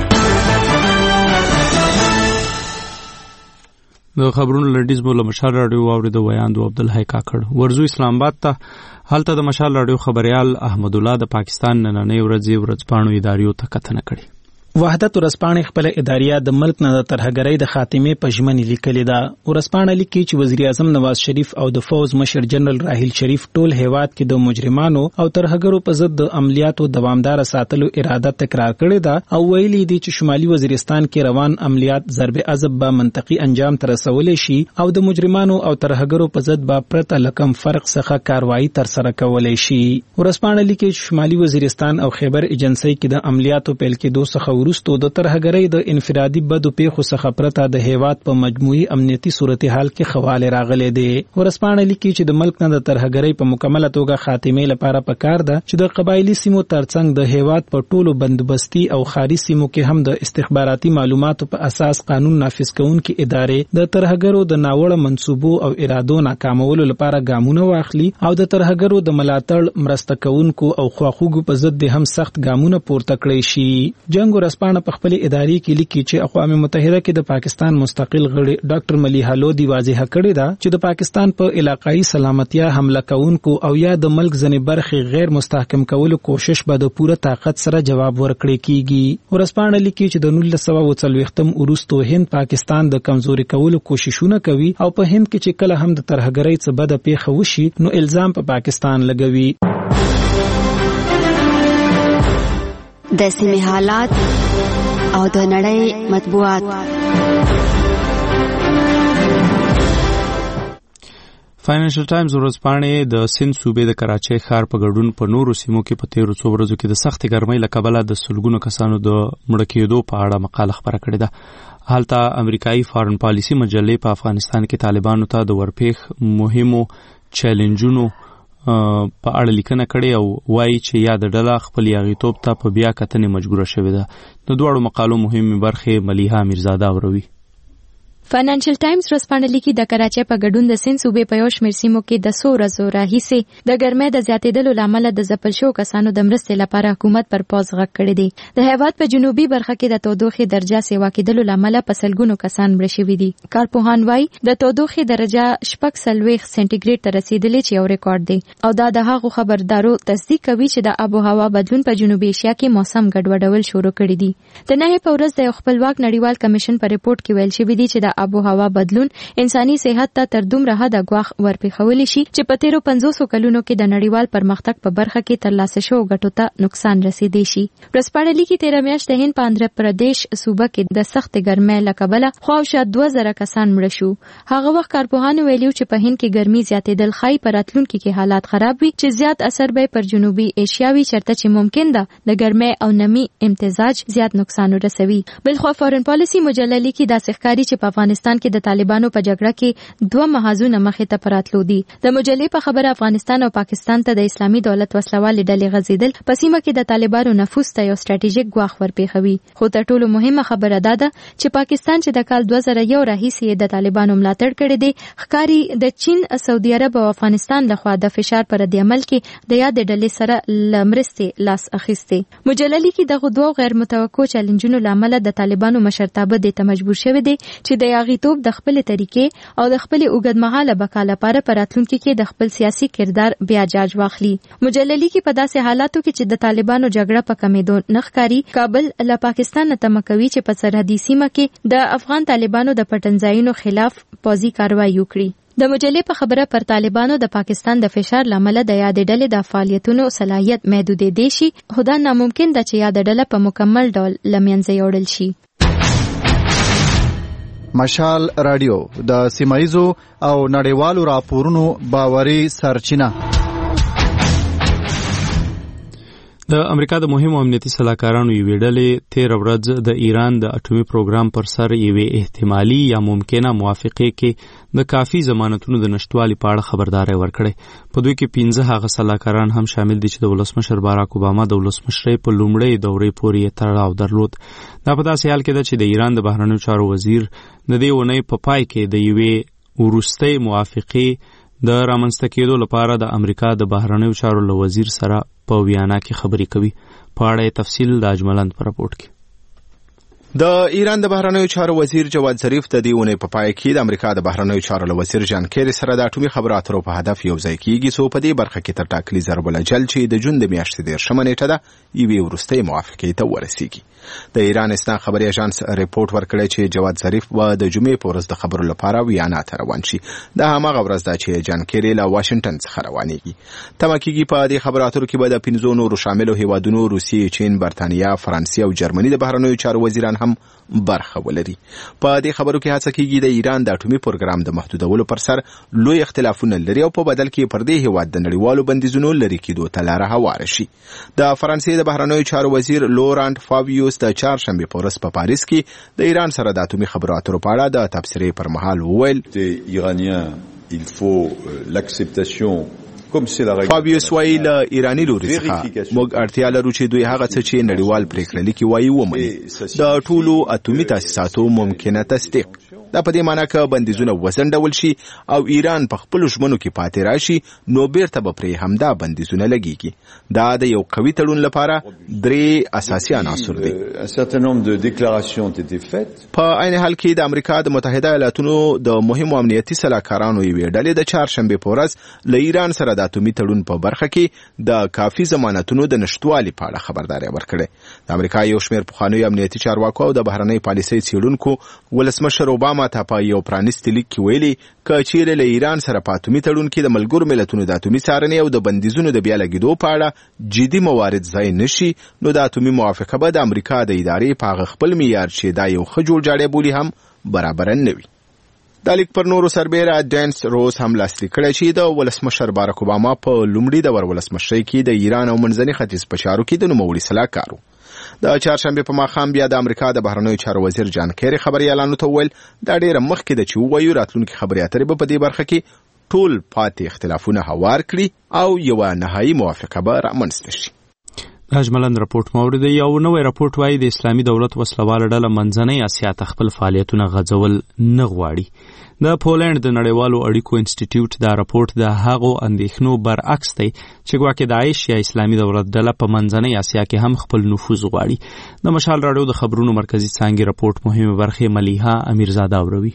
د خبرونو لنډیز بوله مشال رادیو واورید ویاند عبدالحی کاکړ. ورزو اسلام آباد ته هلته د مشال رادیو خبريال احمد الله د پاکستان نننۍ ورځپاڼو اداریو ته کتنه کړې. وحدت ورځپاڼې خپل اداریه د ملک نه د ترهګرۍ د خاتمې په ژمنې لیکلې ده. ورځپاڼه لیکي چې وزیر اعظم نواز شریف او د فوز مشر جنرال راحیل شریف ټول هیواد کې د مجرمانو او ترهګرو په ضد د عملیاتو دوامدار ساتلو اراده تکرار کړې ده او ویلي دي چې شمالي وزیرستان کې روان عملیات ضرب عضب به منطقي انجام ته رسولې شي او د مجرمانو او ترهګرو په ضد به پرته لکم فرق څخه کاروایی تر سره کولې شي. ورځپاڼه لیکي چې شمالي وزیرستان او خیبر ایجنسی کې د عملیاتو پیل کېدو څخه وروسته د ترهګرۍ د انفرادي بدو پیښو څخه پرته د هیواد په مجموعي امنیتي صورتحال کې خواله راغلي دي. ورځپاڼه لیکي چې د ملک نه د ترهګرۍ په مکمله توګه خاتمه لپاره پکار ده چې د قبایلی سیمو ترڅنګ د هیواد په ټولو بندوبستي او خاري سیمو کې هم د استخباراتي معلوماتو په اساس قانون نافذ کوونکي ادارې د ترهګرو د ناوړه منصوبو او ارادو ناکامولو لپاره ګامونه واخلي او د ترهګرو د ملاتړ مرسته کوونکو او خواخوږو په ضد هم سخت ګامونه پورته کړی شي. جنگ ورځپاڼه په خپل ادارې کې لیکي چې اقوام متحده کې د پاکستان مستقل غړي ډاکټر ملیحه لودي واضح کړی دا چې د پاکستان په علاقائی سلامتیا حمله کوونکو او یا د ملک ځنې برخې غیر مستحکم کولو کوشش به د پوره طاقت سره جواب ورکړي کیږي. ورځپاڼه لیکي چې د 1940 وروسته هند پاکستان د کمزوري کولو کوششونه کوي او په هند کې چې کله هم د ترهګرۍ څخه بده پیښه وشي نو الزام په پاکستان لګوي. د سیمې حالات او د نړۍ مطبوعات. فاینانشل ټایمز ورځپاڼې د سند صوبې د کراچۍ ښار په ګډون په نورو سیمو کې په تیرو څو ورځو کې د سختې ګرمۍ له کبله د سلګونو کسانو د مړه کېدو په اړه مقاله خپره کړې ده. هلته امریکایي فارن پالیسي مجلې په افغانستان کې طالبانو ته د ورپېښ مهمو چیلنجونو په اړه لیکنه کړې او وایي چې یا د ډله خپل یاغیتوب ته په بیا کتنې مجبوره شوې ده. د دواړو مقالو مهمې برخې ملیحه میرزاده اوروي. فاینانشل ټایمز ورځپاڼه لیکي د کراچۍ په ګډون د سند صوبې په یو شمېر سیمو کې د 100 ورځو راهیسې د ګرمۍ د زیاتېدلو له امله د ځپل شوو کسانو د مرستې لپاره حکومت پر پوز غږ کړی دی. د هیواد په جنوبي برخه کې د تودوخې درجه سیوا کېدلو له امله په سلګونو کسان مړه شوي دي. کارپوهان وایي د تودوخې درجه 46 سنټیګریډ ته رسیدلې چې یو ریکارډ دی او دا د هغو خبردارو تصدیق کوي چې د آب و هوا بدلون په جنوبي ایشیا کې موسم ګډوډول شروع کړی دي. د نهې په ورځ د یو خپلواک نړیوال کمیشن په ریپورت کې ویل شوی دی چې د آب و هوا بدلون انساني صحت ته تر دومره حده ګواښ ورپېښولی شي چې په تیرو 500 کلونو کې د نړیوال پرمختګ په برخه کې ترلاسه شوو ګټو ته نقصان رسیدلی شي. ورځپاڼه لیکي تېره میاشت د هند په آندھرا پردیش صوبه کې د سختې ګرمۍ له کبله خواوشا 2000 کسان مړه شو. هغه وخت کارپوهانو ویلي چې په هند کې ګرمي زیاتېدل ښایي په راتلونکي کې حالات خراب وي چې زیات اثر به پر جنوبي ایشیا وي چېرته چې ممکن ده د ګرمۍ او نمي امتزاج زیات نقصان ورسوي. بلخوا فارن پالیسي مجله لیکي داسې ښکاري چې په افغانستان کې د طالبانو په جګړه کې 2 محاذونه مخې ته پراتلو دي. د مجلې په خبره افغانستان او پاکستان ته د اسلامي دولت وسلوالې ډلې غځېدل په سیمه کې د طالبانو نفوذ ته یو ستراتیژیک ګواښ ورپېښوي. خو تر ټولو مهمه خبره دا ده چې پاکستان چې د کال 2001 راهیسې د طالبانو ملاتړ کړی دی ښکاري د چین، سعودي عرب او افغانستان لخوا د فشار پر رد عمل کې د یاد ډلې سره لمرستې لاس اخیستې. مجله لیکي دغه دوه غیر متوقع چیلنجونو لامل د طالبانو مشرتابه د ته مجبور شوی دی چې د یاغیتوب د خپل طریقې او د خپل اوږدمهاله بقا لپاره په راتلونکي کې د خپل سیاسي کردار بیا جاج واخلي. مجله لیکي په داسې حالاتو کې چې د طالبانو جګړه په کمیدو نه ښکاري، کابل له پاکستان نه تمه کوي چې په سرحدي سیمه کې د افغان طالبانو د پټنځایونو خلاف پوځي کاروایی وکړي. د مجلې په خبره پر طالبانو د پاکستان د فشار لامل د یاد ډلې د فعالیتونو صلاحیت محدودېدی شي، خو دا ناممکن ده چې یاد ډله په مکمل ډول له منځه یوړل شي. مشال رادیو د سیمایزو او نړیوالو راپورونو باوري سرچینه. د امریکا د مهمو امنیتي سلاکارانو یوې ډلې تېره ورځ د ایران د اټومي پروګرام پر سر یوې احتمالي یا ممکنه موافقې کې د کافي ضمانتونو د نشټوالي په اړه خبرداری ورکړی. په دوی کې 15 هغه سلاکاران هم شامل دي چې د ولسمشر باراک اوباما د ولسمشرۍ په لومړۍ دورې پورې یې تړاو درلود. دا په داسې حال کې ده چې د ایران د بهرنیو چارو وزیر د دې اونۍ په پای کې د یوې وروستۍ موافقې د رامنځته کېدو لپاره د امریکا د بهرنیو چارو له وزیر سره په ویانا کې خبرې کوي. په اړه تفصیل د اجملند په راپورټ کې. د ایران د بهرنیو چارو وزیر جواد ظریف د دې اونۍ په پای کې د امریکا د بهرنیو چارو له وزیر جان کیری سره د اټومي خبرو اترو په هدف یو ځای کیږي څو په دې برخه کې تر ټاکلي ضرب الاجل چې د جون د میاشتې 13 نیټه ده یوې وروستۍ موافقې ته ورسیږي. د ایران اسنا خبري اژانس ریپورت ورکړی چې جواد ظریف به د جمعې په ورځ د خبرو لپاره ویانا ته روان شي. دا هماغه ورځ ده چې جان کیری له واشنگټن څخه روانېږي. تمه کېږي په دې خبرو اترو کې به د 15 نورو شاملو هیوادونو روسیې، چین، برتانیا، فرانسې او جرمني د بهرنیو چارو وزیران هم برخه ولري. په دې خبرو کې هڅه کېږي د ایران د اټومي پروګرام د محدودولو پر سر لوی اختلافونه لري او په بدل کې پر دې هیواد د نړیوالو بندیزونو لري کېدو ته لاره هواره شي. د فرانسې د بهرنیو چارو وزیر لورانت فابیوس د چهارشنبې په ورځ په پاریس کې د ایران سره د اټومي خبرو اترو په اړه د تبصرې پر مهال وویل فابیوس وایي له ایرانی لوري څخه موږ اړتیا لرو چې دوی هغه څه چې نړیوال پریکړه لیکي وایي ومني. د ټولو اټومي تاسیساتو ممکنه تصدیق دا په دې معنی که بندیزونه وسنډول شي او ایران په خپل ژمنو کې پاتې راشي نو بیرته به پرې همدا بندیزونه لګیږي. دا د یو قوي تړون لپاره 3 اساسي عناصر دي. په عین حال کې د امریکا د متحده ایالاتونو د مهمو امنیتي سلاکارانو یوې ډلې د چهارشنبې په ورځ له ایران سره د اټومي تړون په برخه کې د کافي ضمانتونو د نشټوالي په اړه خبرداری ورکړه. د امریکا یو شمېر پخوانیو امنیتي چارواکو او د بهرنۍ پالیسۍ څېړونکو ولسمشر اوباما ته په یو پرانیستي لیک کې ویلي که چیرې له ایران سره په اټومي تړون کې د ملګرو ملتونو د اټومي څارنې او د بندیزونو د بیا لګېدو په اړه جدي موارد ځای نشي نو د اټومي موافقه به د امریکا د ادارې په هغه خپل معیار چې دا یو ښه جوړجاړی بولي هم برابره نه وي. د لیک پر نورو سربېره ډینس روز هم لاسلیک کړی چې د ولسمشر بارک اوباما په لومړي دور ولسمشرۍ کې د ایران او منځني ختیځ په چارو کې د نوموړي سلاکار و. د چهارشنبې په ماښام بیا د امریکا د بهرنیو چارو وزیر جان کیری خبري اعلان وکړ دا ډېر مخکې د چې وایو راتلونکي خبري اترې په دې برخه کې ټول پاتې اختلافونه هوار کړي او یو نهایی موافقه به رامنځته شي. اجملن راپورټ مورد یو نوې راپورټ وايي د اسلامي دولت وسلواله ډله منځنۍ اسیا ته خپل فعالیتونه غځول نه غواړي. د پولند د نړیوالو اړیکو انسټیټیوټ دا راپورټ د هغو اندېښنو برعکس دی چې ګواکې داعش یا اسلامي دولت ډله په منځنۍ اسیا کې هم خپل نفوذ غواړي. د مشال راډیو د خبرونو مرکزی څانګې راپورټ مهمه برخه ملیحه امیرزاده اوروي.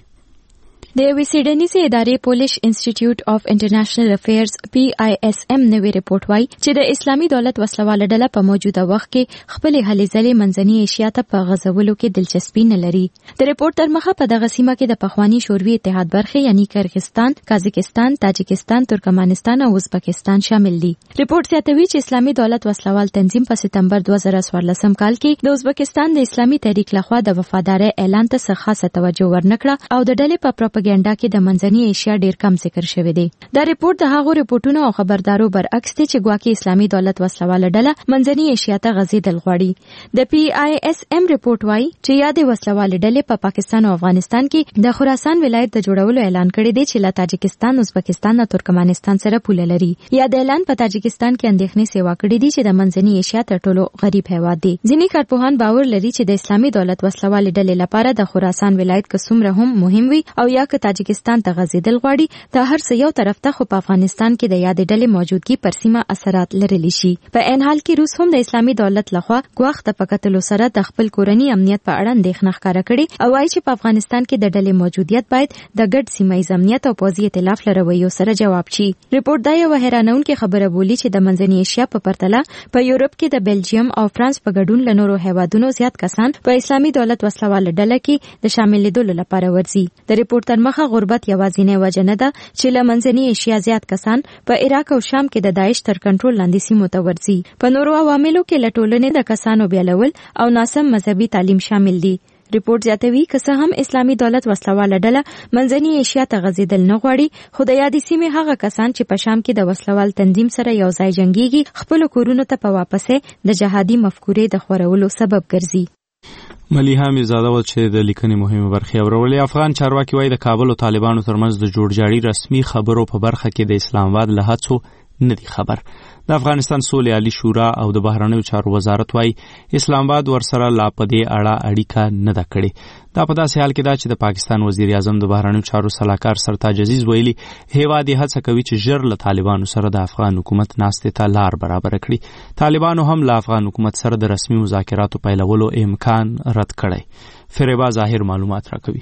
د یوې سیډنیزي ادارې پولیش انسټیټیوټ اف انټرنیشنل افیرز PISM نوې رپورټ وايي چې د اسلامي دولت وسلواله ډله په موجوده وخت کې خپل هلې ځلې منځنۍ ایشیا ته په غځولو کې دلچسپي نه لري. د رپورټ تر مخه په دغه سیمه کې د پخوانی شوروي اتحاد برخې یعنی کرغستان، قازقستان، تاجکستان، ترکمنستان او ازبکستان شامل دي. رپورټ زیاتوي چې اسلامي دولت وسلوال تنظیم په سپتمبر 2014 کال کې د ازبکستان د اسلامي تحریک لخوا د وفادارۍ اعلان ته څه خاصه توجه ورنکړه او د ډلې په پروپاګاندا کې د منځنۍ ایشیا ډیر کم ذکر شوی دی. دا رپورټ د هغو رپورټونو او خبردارو برعکس دی چې ګواکې اسلامي دولت وسلواله ډله منځنۍ ایشیا ته غځېدل غواړي. د PISM رپورټ وايي چې یادې وسلواله ډلې په پاکستان او افغانستان کې د خراسان ولایت د جوړولو اعلان کړی دی چې له تاجکستان، ازبکستان او ترکمنستان سره پوله لري. یا د اعلان په تاجکستان کې اندېښنې سیوا کړې دي چې د منځنۍ ایشیا تر ټولو غریب هیواد دی. ځینې کارپوهان باور لري چې د اسلامي دولت وسلواله ډلې لپاره د خراسان ولایت که څومره هم مهم وي او یا که تاجکستان ته غځېدل غواړي ته هر څه یو طرف ته، خو په افغانستان کې د یادې ډلې موجودګي پر سیمه اثرات لرلی شي. په عین حال کې روس هم د اسلامي دولت لخوا ګواښ ته په کتلو سره د خپل کورني امنیت په اړه اندېښنه ښکاره کړې او وایي چې په افغانستان کې د ډلې موجودیت باید د ګډ سیمه‌ییز امنیت او پوځي ائتلاف له رویو سره جواب شي. رپورټ دا یوه حیرانونکې خبره بولي چې د منځنۍ ایشیا په پرتله په یورپ کې د بلجیم او فرانس په ګډون له نورو هیوادونو زیات کسان په اسلامي دولت وسلواله ډله کې د شاملېدلو لپاره ورځي. د رپورټ تر مخه غربت یوازینۍ وجه نه ده چې له منځنۍ ایشیا زیات کسان په عراق او شام کې د داعش تر کنټرول لاندې سیمو ته ورځي. په نورو عواملو کې له ټولنې د کسانو بیلول او ناسم مذهبي تعلیم شامل دي. رپورټ زیاتوي که څه هم اسلامي دولت وسلواله ډله منځنۍ ایشیا ته غځېدل نه غواړي، خو د یادې سیمې هغه کسان چې په شام کې د وسلوال تنظیم سره یو ځای جنګیږي خپلو کورونو ته په واپسې د جهادي مفکورې د خورولو سبب ګرځي. ملیحه امیرزاده ول چې د لیکنې مهمه برخه اورولې. افغان چارواکي وايي د کابل او طالبانو ترمنځ د جوړجاړي رسمي خبرو په برخه کې د اسلام آباد له هڅو نه دی خبر. د افغانستان سولې عالی شورا او د بهرنیو چارو وزارت وايي اسلام آباد ورسره لا په دې اړه اړیکه نه ده کړې. دا په داسې حال کې ده چې د پاکستان وزیر اعظم د بهرنیو چارو سلاکار سرتاج عزیز ویلي هیواد یې هڅه کوي چې ژر له طالبانو سره د افغان حکومت ناستې ته لار برابر کړي. طالبانو هم له افغان حکومت سره د رسمي مذاکراتو پیلولو امکان رد کړی. فریبا ظاهر معلومات راکوي.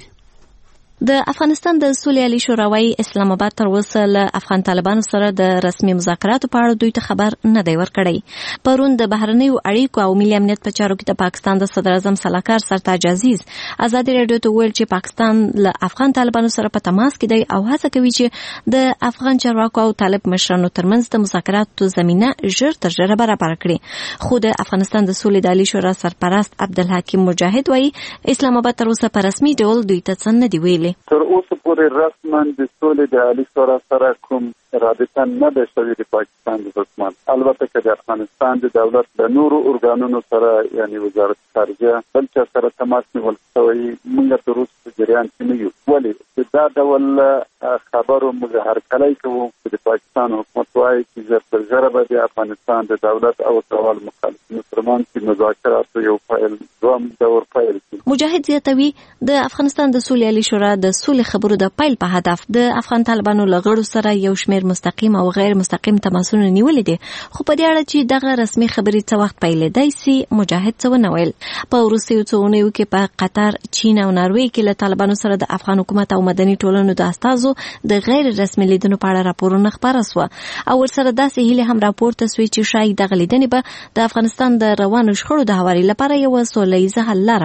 د افغانستان د سولې عالی شورا وايي اسلام آباد تر اوسه له افغان طالبانو سره د رسمي مذاکراتو په اړه دوی ته خبر نه دی ورکړی. پرون د بهرنیو اړیکو او ملي امنیت په چارو کې د پاکستان د صدر اعظم سلاکار سرتاج عزیز ازادي رادیو ته ویل چې پاکستان له افغان طالبانو سره په تماس کې دی او هڅه کوي چې د افغان چارواکو او طالب مشرانو ترمنځ د مذاکراتو زمینه ژر تر ژره برابر کړي. خو د افغانستان د سولې عالی شورا سرپرست عبدالحکیم مجاهد وايي اسلام آباد تر اوسه په رسمي ډول دوی ته څه نه دی ویلي. تر اوسه پورې رسما د سولې د عالی شورا سره کوم رابطه نه ده شوې د پاکستان د حکومت. البته که د افغانستان د دولت د نورو ارګانونو سره یعنی وزارت خارجه بل چا سره تماس نیول شوی موږ تر اوسه په جریان کې نه یو. ولې دا ډول خبرو موږ هرکلی کوو چې د پاکستان حکومت وایي چې ژر تر ژره به د افغانستان د دولت او سوال مخالفینو ترمنځ چې مذاکراتو یو فایل دوام دور فایل شي. مجاهد زیاتوي د افغانستان د سولې عالی شورا د سولې خبرو د پیل په هدف د افغان طالبانو له غړو سره یو شمېر مستقیم او غیر مستقیم تماسونه نیولې دي. خو په دې اړه چې دغه رسمي خبرې څه وخت پیلېدای سي مجاهد څه ونه ویل. په وروستیو څو اونیو کې په قطر، چین او ناروې کې له طالبانو سره د افغان حکومت او مدني ټولنو د استازو د غیر رسمي لیدنو په اړه راپورونه خپاره سوه او ورسره داسې هیلې هم راپورته سوې چې شاید دغه لیدنې به د افغانستان د روانو شخړو د هواري لپاره یوه سوله ییزه حل لاره پیدا کړي.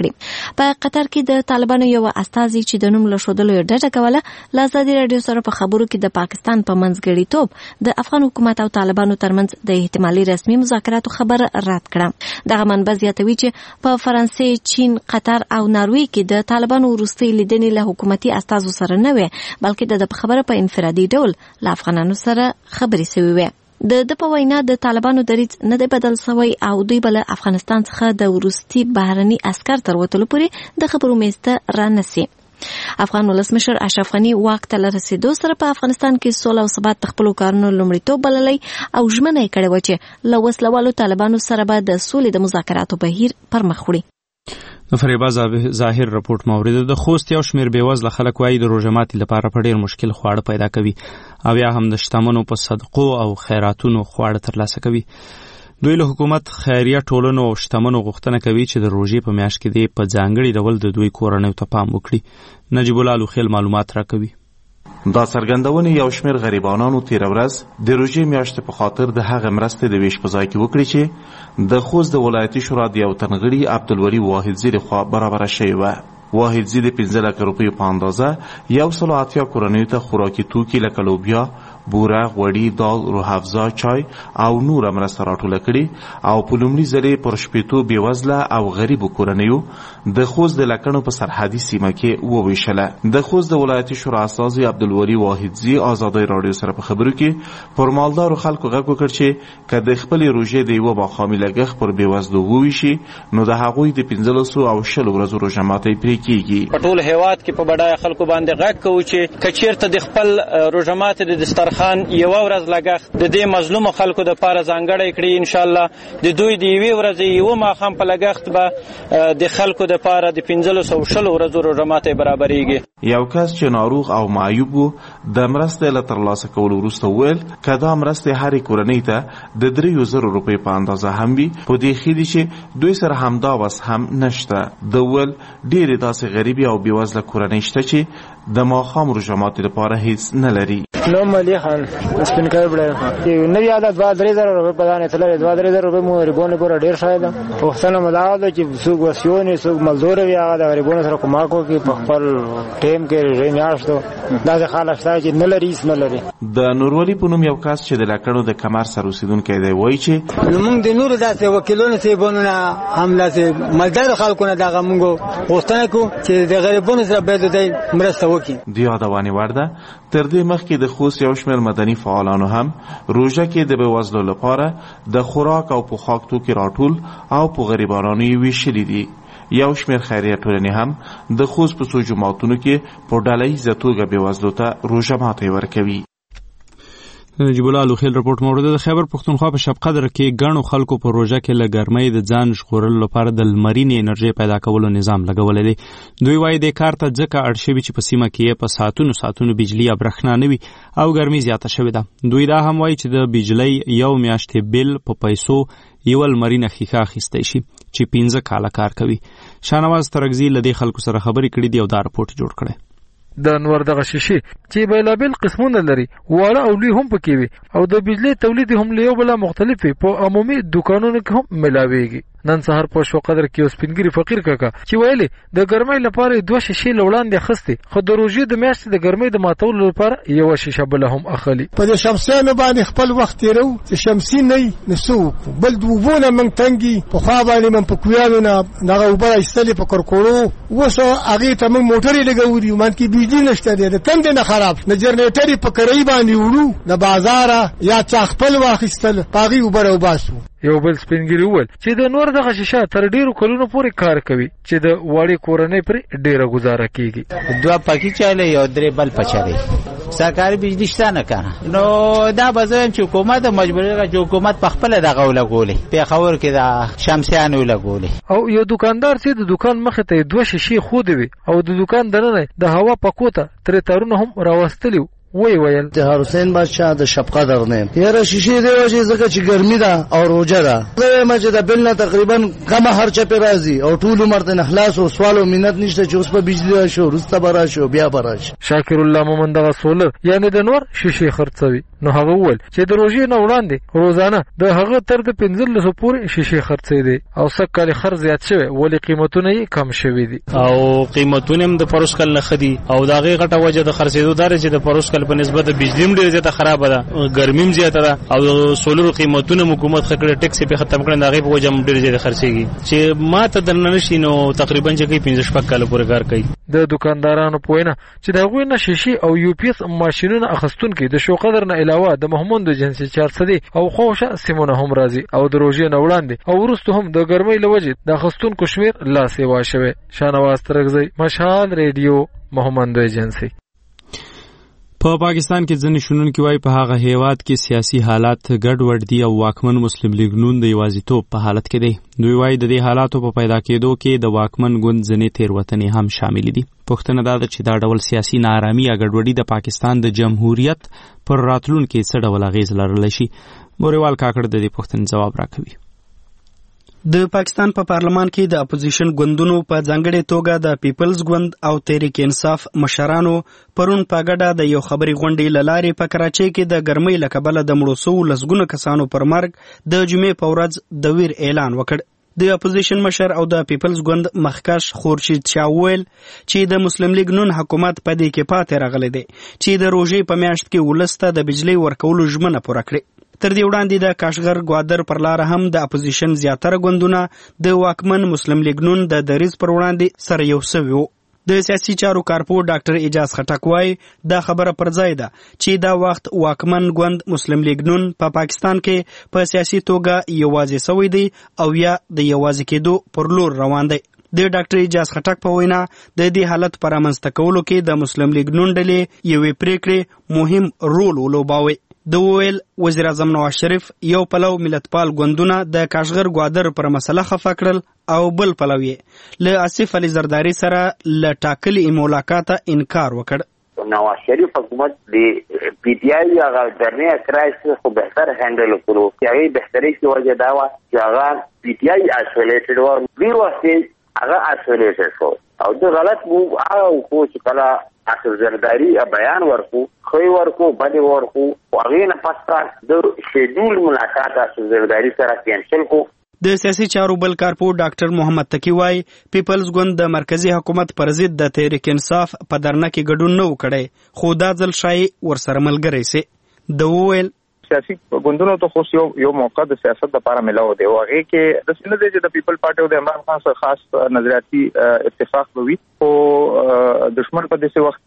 په قطر کې د طالبانو یو استازي چې د نوم له ښودلو یې ډډه کوله له ازادي راډیو سره په خبرو کې د پاکستان په منځګړیتوب د افغان حکومت او طالبانو ترمنځ د احتمالي رسمي مذاکراتو خبر رد کړه. دغه منبع زیاتوي چې په فرانسې، چین، قطر او ناروې کې د طالبانو وروستۍ لیدنې له حکومتي استازو سره نه وي، بلکې د خبره په انفرادي ډول له افغانانو سره خبرې شوې وي. د په وینا د طالبانو دریځ نه دی بدل شوی او دوی بل افغانستان څخه د وروستي بهرني عسكر تر وتلو پورې د خبرو میسته رانسي. افغان ولسمشر اشرف غني واک ته رسیدو سره په افغانستان کې سوله او ثبات خپل کارونو لومړیتوب بللی او ژمنه یې کړې و چې له وسلوالو طالبانو سره به د سولې د مذاکراتو بهیر پرمخ وړي. د فریبا ظاهر رپورټ مورید د خوست یو شمیر بیوزله خلک وایي د روژه ماتي لپاره په ډیر مشکل خواړه پیدا کوي او یا هم د شتمنو په صدقو او خیراتونو خواړه ترلاسه کوي. دوی له حکومت، خیریه ټولنو او شتمنو غوښتنه کوي چې د روژې په میاشت کې د په ځانګړي ډول د دوی کورنیو ته پام وکړي. نجیب الله لوخیل معلومات راکوي. دا څرګندونه یو شمیر غریبانو تیر ورځ د روژې میاشتې په خاطر د هغه مرستې د ویش په ځای کې وکړي چې د خوست د ولایتي شورا د یو تنغړي عبدالولي واحدزي لخوا برابره شوې وه. واحدزي د 15 لک روپیو په اندازه 180 کورنیو ته خوراکي توکي لکه لوبیا، بوره، غوړي، دال، روح افزا، چای او نور مرسته راټوله کړي او په لومړي ځل پر شپېتو بیوزله او غریبو کورنیو د خوست د لکڼو په سرحدي سیمه کې وویشله. د خوست د ولایتي شورا استازي عبدالولي واحدزي ازادي راډیو سره په خبرو کې پر مالدارو خلکو غږ وکړ چې که د خپلې روژې د یوه ماښامي لګښت پر بیوزلو وویشي نو د هغوی د 15 او 20 ورځو روژه ماتي پرې کیږي. په ټول هیواد کې په بډایه خلکو باندې غږ کوو چې که چیرته د خپل روژه ماتي د دسترخوان یو ورځ لګښت د دې مظلومو خلکو د پاره ځانګړی کړي، ان شاء الله د دوی د یوې ورځې یو ماښام په لګښت به د خلکو د پاره د 1520 ورځو روژه ماتي برابرېږي. یو کس چې ناروغ او معیوب و د مرستې له ترلاسه کولو وروسته وویل که دا مرستې هرې کورنۍ ته د 3,000 روپۍ په اندازه هم وي په دې ښه دي چې دوی سره همدا وس هم نشته. د ویل ډېرې داسې غریبې او بېوزله کورنۍ شته چې د ماښام روژه ماتي لپاره هیڅ نه لري. نوم علی خان سپینکر بړی نو یاده 2-3,000 روپۍ په دانه تللې 2-3,000 روپۍ مو ریبونه ګوره ډیر شاید وختونه مداوله چې څوک وسیونی څوک مزدور وي هغه د ریبونه سره کومه کوي په خپل ټیم کې رې میاشتو دا خلک چې نه لري نه لري. د نورولي په نوم یو کس چې د لکړو د کمر سره اوسیدونکی دی وایي چې نو موږ د نور داسې وکیلونو سي بونونه هم داسې مالدار خلکو نه دغه موږ غوښتنه کوو چې د غریبونو سره باید د مرسته وکړي. د یادوانې وړ ده تر دې مخکې د خوست یو شمېر مدني فعالانو هم روژه کې د بېوزلو لپاره د خوراک او پوښاک توکي راټول او په غریبانو یې ویشلي دي. یو شمېر خیریه ټولنې هم د خوست په څو جوماتونو کې په ډله ییزه توګه بېوزلو ته روژه ماتي ورکوي. نجیب الله لوخیل رپورټ مورد د خیبر پښتونخوا په شب قدر کې ګڼو خلکو په روژه کې له ګرمۍ د ځان ژغورلو لپاره د لمرینې انرژۍ پیدا کولو نظام لګولی دی. دوی وایي د کار ته ځکه اړ شوي چې په سیمه کې په ساعتونو بجلي یا برېښنا نه وي او ګرمي زیاته شوې ده. دوی دا هم وایي چې د بجلۍ یو میاشتې بیل په پیسو یو لمرینه ښیښه اخیستی شي چې 15 کاله کار کوي. شاهنواز ترکزي له دې خلکو سره خبرې کړي دي او دا رپورټ جوړ کړی. د انور دغه شیشې چې بیلابیل قسمونه لري واړه او لوی هم پکې وي او د بجلی تولید هم له یو بل مختلف په عمومي دکانونو کې هم ملاويږي. نن سهار په شو قدر کې اوس پنګری فقیر کاکا چې ویلي د ګرمۍ لپاره 2 شیشې لوړاندې خسته خو د روژې د میاشتې د ګرمۍ د ماتولو لپاره یو شیشه بل هم اخلي. په دې شمسیانو باندې خپل وخت تیرو چې شمسي نه نسو بل دوبونه من تنګي په خوا باندې من په کویانو نه دغه وبا ایستلې په کورکورو وسو هغه ته من موټرې لګوري من کې بجلی نشته د تند نه خراب نه جنریټر په کړی باندې وړو د بازار یا چا خپل واخیستل پاغي وبره وباسو. یو بل سپینګری وویل چې د نور دغه شیشه تر ډیرو کلونو پورې کار کوي چې د وړې کورنۍ پر ډیره گزاره کیږي. 2 پاکی چاله یو 3 بل پچاري سرکاري بجلی شته نه کنه نو دا بزن چې حکومت مجبوره چې حکومت په خپل دغه ولګولې په خبر کې دا شمسیانو ولګولې او یو دکاندار چې د دکان مخ ته 2 شیشې خو دی او د دکان دننه د هوا پکوته تر تارونه هم راوستلی وی ویل طاهر حسین بادشاہ د شب قدر نه یاره شیشې دی وجه زکه چې ګرمي ده او روزه ده زه ما چې د بل نه تقریبا کما هر چا په راځي او ټول مرته اخلاص او سوال او مننت نشته چې اوس په بجلی شو رسته برا شو بیا برا شو. شاکر الله مومند دغه سولر یعنی د نور شیشې خرڅوي نو هغه ول چې د روزې نه وړاندې روزانه د هغه تر د 1500 پورې شیشې خرڅې دي او سکه خرڅ زیات شوی ولی قیمتونه یې کم شوی دي او قیمتونه هم د پروسکل نه خدي او دا غي غټه وجه د خرڅېدو دار چې د پروسکل په نسبت د بجلی هم ډیره زیاته خراب ده ګرمیم زیاته ده او سولر قیمتونه حکومت خکړه ټیکس په ختم کړي دا غي په وجه هم ډیره زیاته خرڅيږي چې ما ته درنه نشي نو تقریبا چې 15 کال پورې کار کوي. د دکاندارانو پوینه چې دا غوي نه شیشي او یو پی اس ماشينونه اخستون کې د شو قدر نه علاوه د محمد جنسي 400 او خوشه سیمونه هم راځي او د روزې نه وړاندې او ورستو هم د ګرمۍ لوجه د اخستون کو شمیر لا سیوا شوه. شانواز ترغزی مشال ریډیو محمد جنسي. په پاکستان کې ځنې شنونکي وایي په هغه هیواد کې سیاسي حالات ګډوډ دي او واکمن مسلم لیگ نون د یوازیتوب په حالت کې دی. دوی وایي د دې حالاتو په پیدا کېدو کې د واکمن ګوند ځنې تېروتنې هم شامل دي. پوښتنه دا ده چې دا ډول سیاسي ناارامي یا ګډوډي د پاکستان د جمهوریت پر راتلونکي څه ډول اغیز لرلی شي. موريوال کاکړ د دې پوښتنې جواب راکوي. د پاکستان په پارلمان کې د اپوزیشن ګوندونو په ځانګړې توګه د پیپلز ګوند او تحریک انصاف مشرانو پرون په ګډه د یو خبري غونډې لارې په کراچۍ کې د ګرمۍ له کبله د مړو شوو لسګونو کسانو پر مرګ د جمعې په ورځ د ویر اعلان وکړ. د اپوزیشن مشر او د پیپلز ګوند مخکش خورشید شاه ویل چې د مسلم لیگ نون حکومت په دې کې پاتې راغلی دی چې د روژې په میاشت کې ولسته د بجلی ورکولو ژمنه پوره کړي. تر دې وړاندې د کاشغر ګوادر پر لار هم د اپوزیشن زیاتره ګوندونه د واکمن مسلم لیگ نون د دریځ پر وړاندې سره یو سوي وو. د سیاسي چارو کارپور ډاکټر اعجاز خټک وایي دا خبره پر ځای ده چې دا وخت واکمن ګوند مسلم لیگ نون په پاکستان کې په سیاسي توګه یوازې سوی دی او یا د یوازې کېدو پر لور روان دی. د ډاکټر اعجاز خټک په وینا د دې حالت پر رامنځته کولو کې د مسلم لیگ نون ډلې یوې پریکړې مهم رول ولوباوه. د ویل وزیر اعظم نواز شریف یو پلو ملتپال ګوندونه د کاشغر ګوادر پر مسله خفه کړل او بل پلو یې له آصف علي زرداری سره له ټاکلي ملاقات انکار وکړ. نواز شریف حکومت د پی ټی آی هغه درنه کرایسس خو بهتر هندل کړو چې هغه بهتري کې وجه دا و چې هغه پی ټی آی اسولیټډ و وی واسي هغه اسولیټډ شو او د غلط مو هغه خو چې کله اصل زرداری بیان ورکو خوی ورکو باندې ورکو هغه نه پاسه د شیډول ملاقات اصل زرداری سره کینسل کو. د سیاسي چارو بل کارپور ډاکټر محمد تقی وای پیپلز ګوند د مرکزی حکومت پر ضد د تحریک انصاف په درنه کې ګډون نه وکړي خو دا ځل شای ورسره ملګری سي. د ویل سیاسي ګوندونو ته خو یو موقع د سیاست لپاره ملاو دی او هغه کې د سینه چې د پیپل پارټي او د عمران خان سره خاص نظریاتي اتفاق وي او دشمن په دې وخت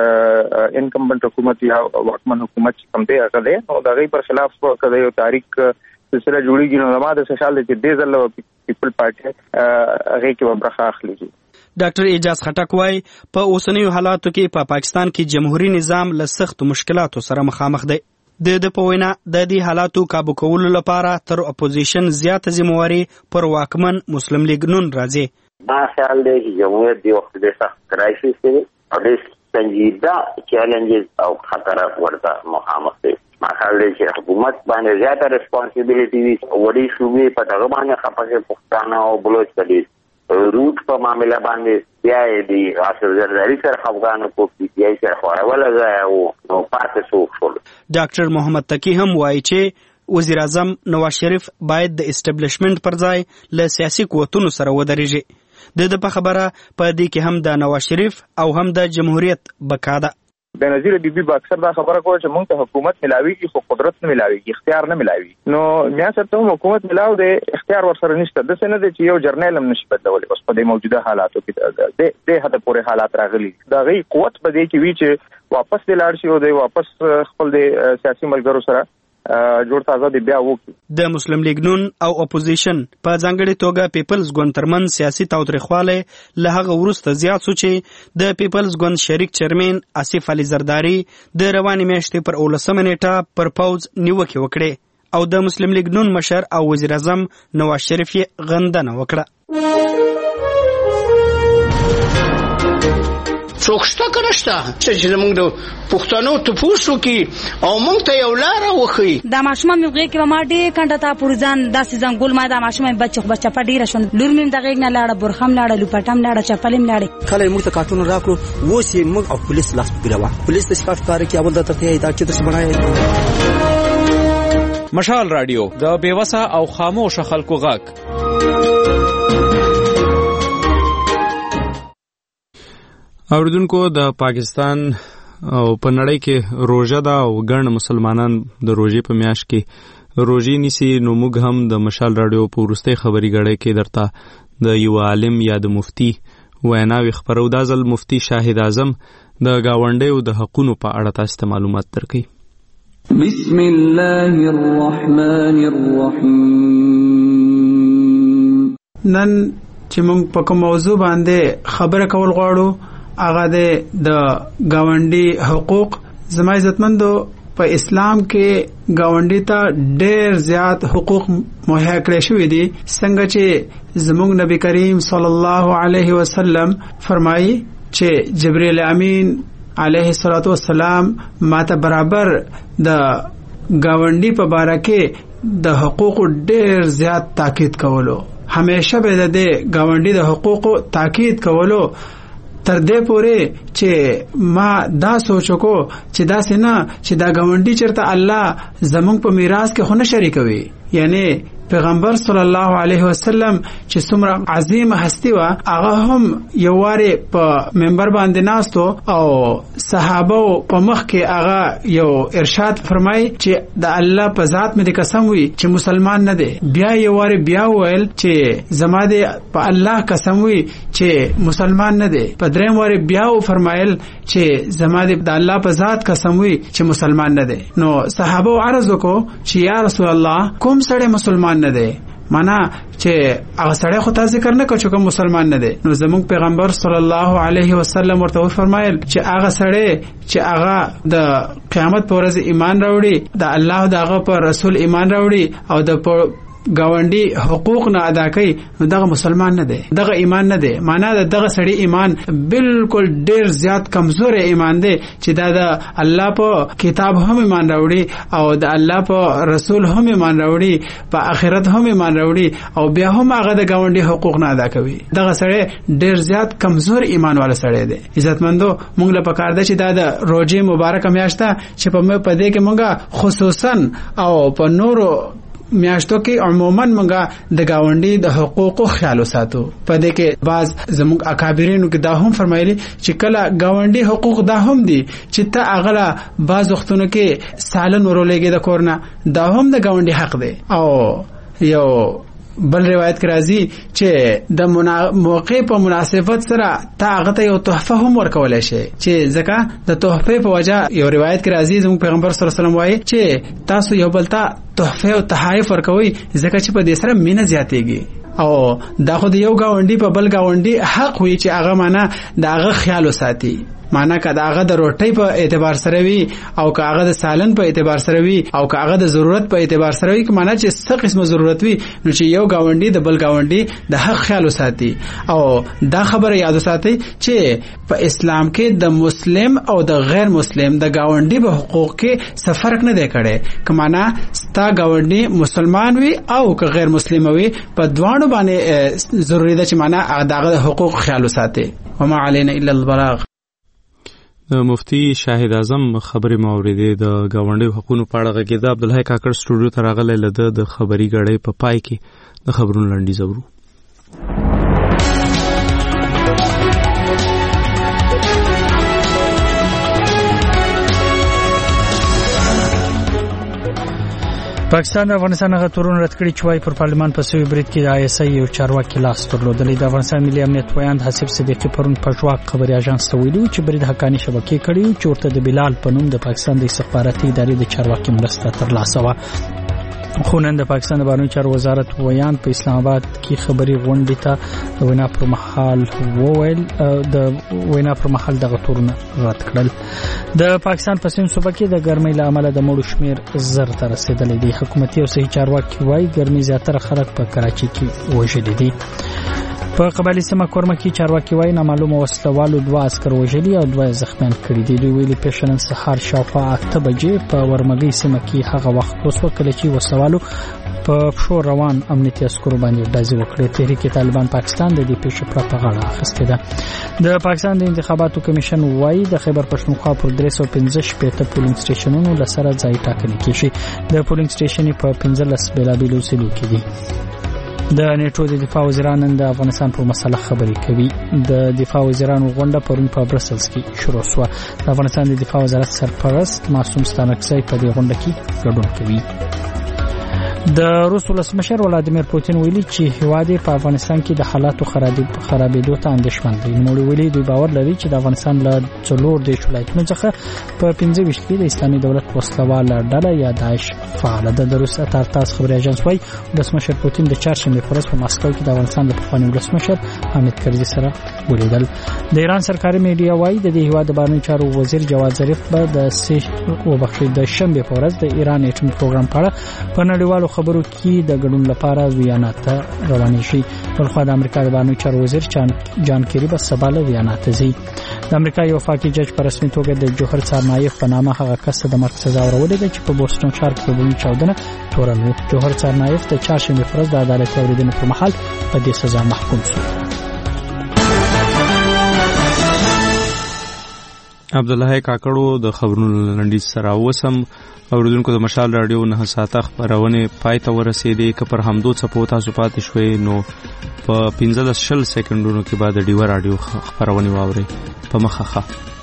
کې انکمبنت حکومت یا واکمن حکومت کوم دی هغه دی او د غي پر خلاف کړي یو تاریخ سلسله جوړیږي نو زموږ د سوشال چې د ځل پیپل پارټي هغه کې برخه اخلي. ډاکټر اعجاز خټک وای په اوسنیو حالاتو کې په پاکستان کې جمهوریت نظام له سخت مشکلاتو سره مخامخ دی. د پوینا د دې حالاتو کابو کولو لپاره تر اپوزیشن زیاته ذمہواری پر واکمن مسلم لیگ نون راځي. ما خیال دی چې جمهوریت دی وخت د سخت کرایسس دی او د سنجیده چیلنجز او خطرات ورته مخامخ دی. ما خیال دی چې حکومت باندې زیاته ریسپانسیبিলিټي وي او وړي شوبې په دغه باندې خپله پښتانه او بلوچ کډي روټ په معاملې باندې بیا دی اصل زرداری سره افغانو کو پی ټی آی سره خورول غواړي او پاتې شو. ډاکټر محمد تقی هم وایي چې وزیر اعظم نواز شریف باید د اسټابلیشمنت پر ځای له سیاسي قوتونو سره ودرېږي. د په خبره په دې کې هم د نواز شریف او هم د جمهوریت بقا ده. بنظیر بیبي با اکثر دا خبره کوي چې موږ ته حکومت ملاويږي خو قدرت نه ملاويږي اختیار نه ملاوي نو میا سره حکومت ملاو دی اختیار ورسره نشته د څه نه دی چې یو جرنیل هم نشي بدلولای بس په دې موجوده حالاتو کې د هدا پورې حالات راغلي دا غي قوت په دې کې وی چې واپس د لاړ شي او د واپس خپل د سیاسي ملګرو سره جوړ تازه دی بیا وکړي. د مسلم لیگ نون او اپوزیشن په ځانګړي توګه پیپلز ګوند ترمن سیاسي تاوتریخواله له هغه وروسته زیات شو چې د پیپلز ګوند شریک چیرمن آصف علي زرداری د رواني میاشتې پر 19 نیټه پر پوز نیوکه وکړه او د مسلم لیگ نون مشر او وزیر اعظم نواز شریف غندنه وکړه. څوک شته که نشته چې زموږ د پښتنو تپوس وکړي او موږ ته یو لاره وښیي. دا ماشومان مې غېږ کې به ما ډېر کنډه تا پورې ځان داسې ځنګول ما دا ماشومان بچه په ډېره شوه. لور مې د غېږ نه لاړه، برخه هم لاړه، لوپټه هم لاړه، چپل هم لاړې. کله یې موږ ته کارټون راکړو، اوس یې موږ او پولیس لاس په ګیله وه. پولیس داسې کار ښکاره کړي اول درته ښیي دا چې داسې بڼه مشال رادیو د بېوسه او خاموشه خلکو غږ. اوریدونکو د پاکستان او په نړۍ کې روژه ده او ګڼ مسلمانان د روژې په میاشت کې روژې نیسي. نو موږ هم د مشال رادیو په وروستۍ خبري غړۍ کې درته د یو عالم یا د مفتي ویناوې خپرو. دا ځل مفتي شاهد اعظم د ګاونډیو د حقونو په اړه تاسو ته معلومات درکوي. بسم الله الرحمن الرحیم. نن چې موږ په کوم موضوع باندې خبره کول غواړو هغه د گاونډي حقوق. زما عزتمندو په اسلام کې گاونډي ته ډېر زیات حقوق مهیا کړی شوی دي. څنګه چې زموږ نبی کریم صلی الله علیه وسلم فرمایي چې جبرئیل امین علیه الصلاۃ والسلام ماته برابر د گاونډي په باره کې د حقوق ډېر زیات تاکید کولو. همیشه به د گاونډي د حقوق تاکید کولو تر دې پورې چې ما دا سوچو کو چې دا سينه چې دا گاونډي چرته الله زمونږ په میراث کې خو نه شریکوي. یعنی پیغمبر صلی الله علیه وسلم چې څومره عظیم هستی و هغه هم یو واره په منبر باندې ناستو او صحابه په مخ کې هغه یو ارشاد فرمای چې د الله په ذات مې قسم وي چې مسلمان نه دی. بیا یو واره بیا ویل چې زما دې په الله قسم وي چې مسلمان نه دی. په دریم واره بیا فرمایل چې زما دې د الله په ذات قسم وي چې مسلمان نه دی. نو صحابه عرض وکړو چې یا رسول الله کوم سړی مسلمان نه دی؟ معنا چې هغه سړی خو تاسو ذکر نه کوي چې مسلمان نه دی. نو زموږ پیغمبر صلی الله علیه وسلم ورته فرمایل چې هغه سړی چې هغه د قیامت پر ورځ ایمان راوړي، د الله او دغه پر رسول ایمان راوړي او د گاونډي حقوق نه ادا کوي، نو دغه مسلمان نه دی، دغه ایمان نه دی. معنا دغه سړی ایمان بالکل ډیر زیات کمزور ایمان دی چې دا د الله په کتاب هم ایمان راوړي او د الله په رسول هم ایمان راوړي، په آخرت هم ایمان راوړي او بیا هم هغه د گاونډي حقوق نه ادا کوي. دغه سړی ډیر زیات کمزور ایمان والا سړی دی. عزتمندو موږ له پکار ده چې دا د روزې مبارک میاشت چې په دې کې موږ خصوصا او په نورو میاشتو کې عموما موږ د گاونډي د حقوقو خیال وساتو. په دې کې بعض زموږ اکابرینو کې دا هم فرمایلي چې کله گاونډي حقوق دا هم دي چې ته اغلا بعض وختونو کې سالن ورولېږي د کورنا، دا هم د گاونډي حق دی. او یو بل روایت کې راځي چې د موقع په مناسبت سره تا هغه ته یو تحفه هم ورکولای شي، چې ځکه د تحفه په وجه یو روایت کې راځي زموږ پیغمبر صلی الله علیه وسلم وایي چې تاسو یو بل ته تحفه او تحائف ورکوي ځکه چې په دې سره مینه زیاتېږي. او دا خو د یو گاونډي په بل گاونډي حق وي چې هغه معنا د هغه خیال وساتي. معنا که هغه د روټۍ په اعتبار سره وي او که هغه د سالن په اعتبار سره وي او که هغه د ضرورت په اعتبار سره وي، معنا چې څه قسمه ضرورت وي نو چې یو گاونډي د بل گاونډي د حق خیال وساتي. او دا خبره یاد وساتئ چې په اسلام کې د مسلم او د غیر مسلم د گاونډي په حقوق کې څه فرق نه دی کړی. که معنا ستا گاونډي مسلمان وي او که غیر مسلم وي، په دواړو باندې ضروری ده چې معنا دغه حقوق خیال وساتي. وما علينا الا البلاغ. مفتی شاهد اعظم خبرې ماوریدې د گاونډي حقوقو په اړه کې د عبدالحی کاکړ سټوډیو ته راغلی لده د خبري غړې په پای کې د خبرونو لنډیز اورو. پاکستان د افغانستان غا تورون رد کړي چې وايي پر پارلمان په سوي برید کې د آی اس ای یو چارواکي لاس درلودلې. د افغانستان ملي امنیت ویاند حسیب صدیقی پرون په ژواک خبري اژانس ته ویلي چې برید حقاني شبکې کړي چې ورته د بلال په نوم د پاکستان د استخباراتي ادارې د چارواکي مرسته ترلاسه و. خو نن د پاکستان د بهرنیو چارو وزارت ویاند په اسلام آباد کې خبري غونډې ته د وینا پر مهال وویل د وینا پر مهال دغه تورونه رد کړل. د پاکستان په سیمه صوبه کې د ګرمۍ له امله د مړو شمیر زر ته رسیدلی دی. حکومتي او صحي چارواکي وايي ګرمۍ زیاتره خلک په کراچۍ کې وژلي دي. په قبایلی سیمه کورمه کې چارواکي وایي نامعلومه وسلوالو 2 عسکر وژلي او 2 زخمیان کړي دي. دوی ویلي پېښه نن سهار شاوخوا 8 بجې په ورمګي سیمه کې هغه وخت وسوه کله چې وسلوالو په پښو روان امنیتي عسکرو باندې ډزې وکړې. تحریک طالبان پاکستان د دې پیښې په غاړه اخیستې ده. د پاکستان د انتخاباتو کمیشن وایي د خیبر پښتونخوا پر 315 پولینګ سټیشنونو لسره ځای ټاکنې کیږي. د پولینګ سټیشن په 15 بیلابیلو سیمو کې دي. د نیټو د دفاع وزیران نن د افغانستان په مسله خبرې کوي. د دفاع وزیرانو غونډه پرون په برسلز کې شروع شوه. د افغانستان د دفاع وزارت سرپرست معصوم ستانکزی په دې غونډه کې ګډون کوي. د روس ولسمشر ولادیمیر پوتین ویلي چې هیواد په افغانستان کې د حالاتو خرابېدو ته اندېښمن دی. نو ویلي دوی باور لري چې د افغانستان له 4 ولایتونو څخه په 25 کې د اسلامي دولت وسلواله ډله یا داعش فعال ده. د روس تارتاس خبري اژانس وايي ولسمشر پوتین د چهارشنبه پر ورځ په مسکو کې د افغانستان د پخواني ولسمشر حامد کرزي سره ولیدل. د ایران سرکاري میډیا وايي د دې هیواد بهرنی چارو وزیر جواد ظریف به د شنبه په ورځ د ایران اټومي پروګرام په اړه په نړیوالو خبرو کې د ګډون لپاره ویانا ته روان شي. بلخو د امریکا د بهرنی چارو وزیر جان کیری به سبا له ویانا ته ځي. د امریکا یو وفاقي جج په رسمي توګه د جوهر څارنایف په نامه هغه کس ته د مرګ سزا ورولې ده چې په بوسټون ښار کې بلې چاودنه تورن و. جوهر څارنایف د چهارشنبه پر ورځ د عدالت اوریدنې پر مهال په دې سزا محکوم شو. عبدالله کاکړو د خبرونو لنډیز سره وسم اوریدونکو د مشال رادیو 9 ساعته خبرونه پای ته ورسېدې که پر همدو څپو تاسو پاتې شوي نو په 15 سکندونو کې بعد ډیو رادیو خبرونه واوري په مخه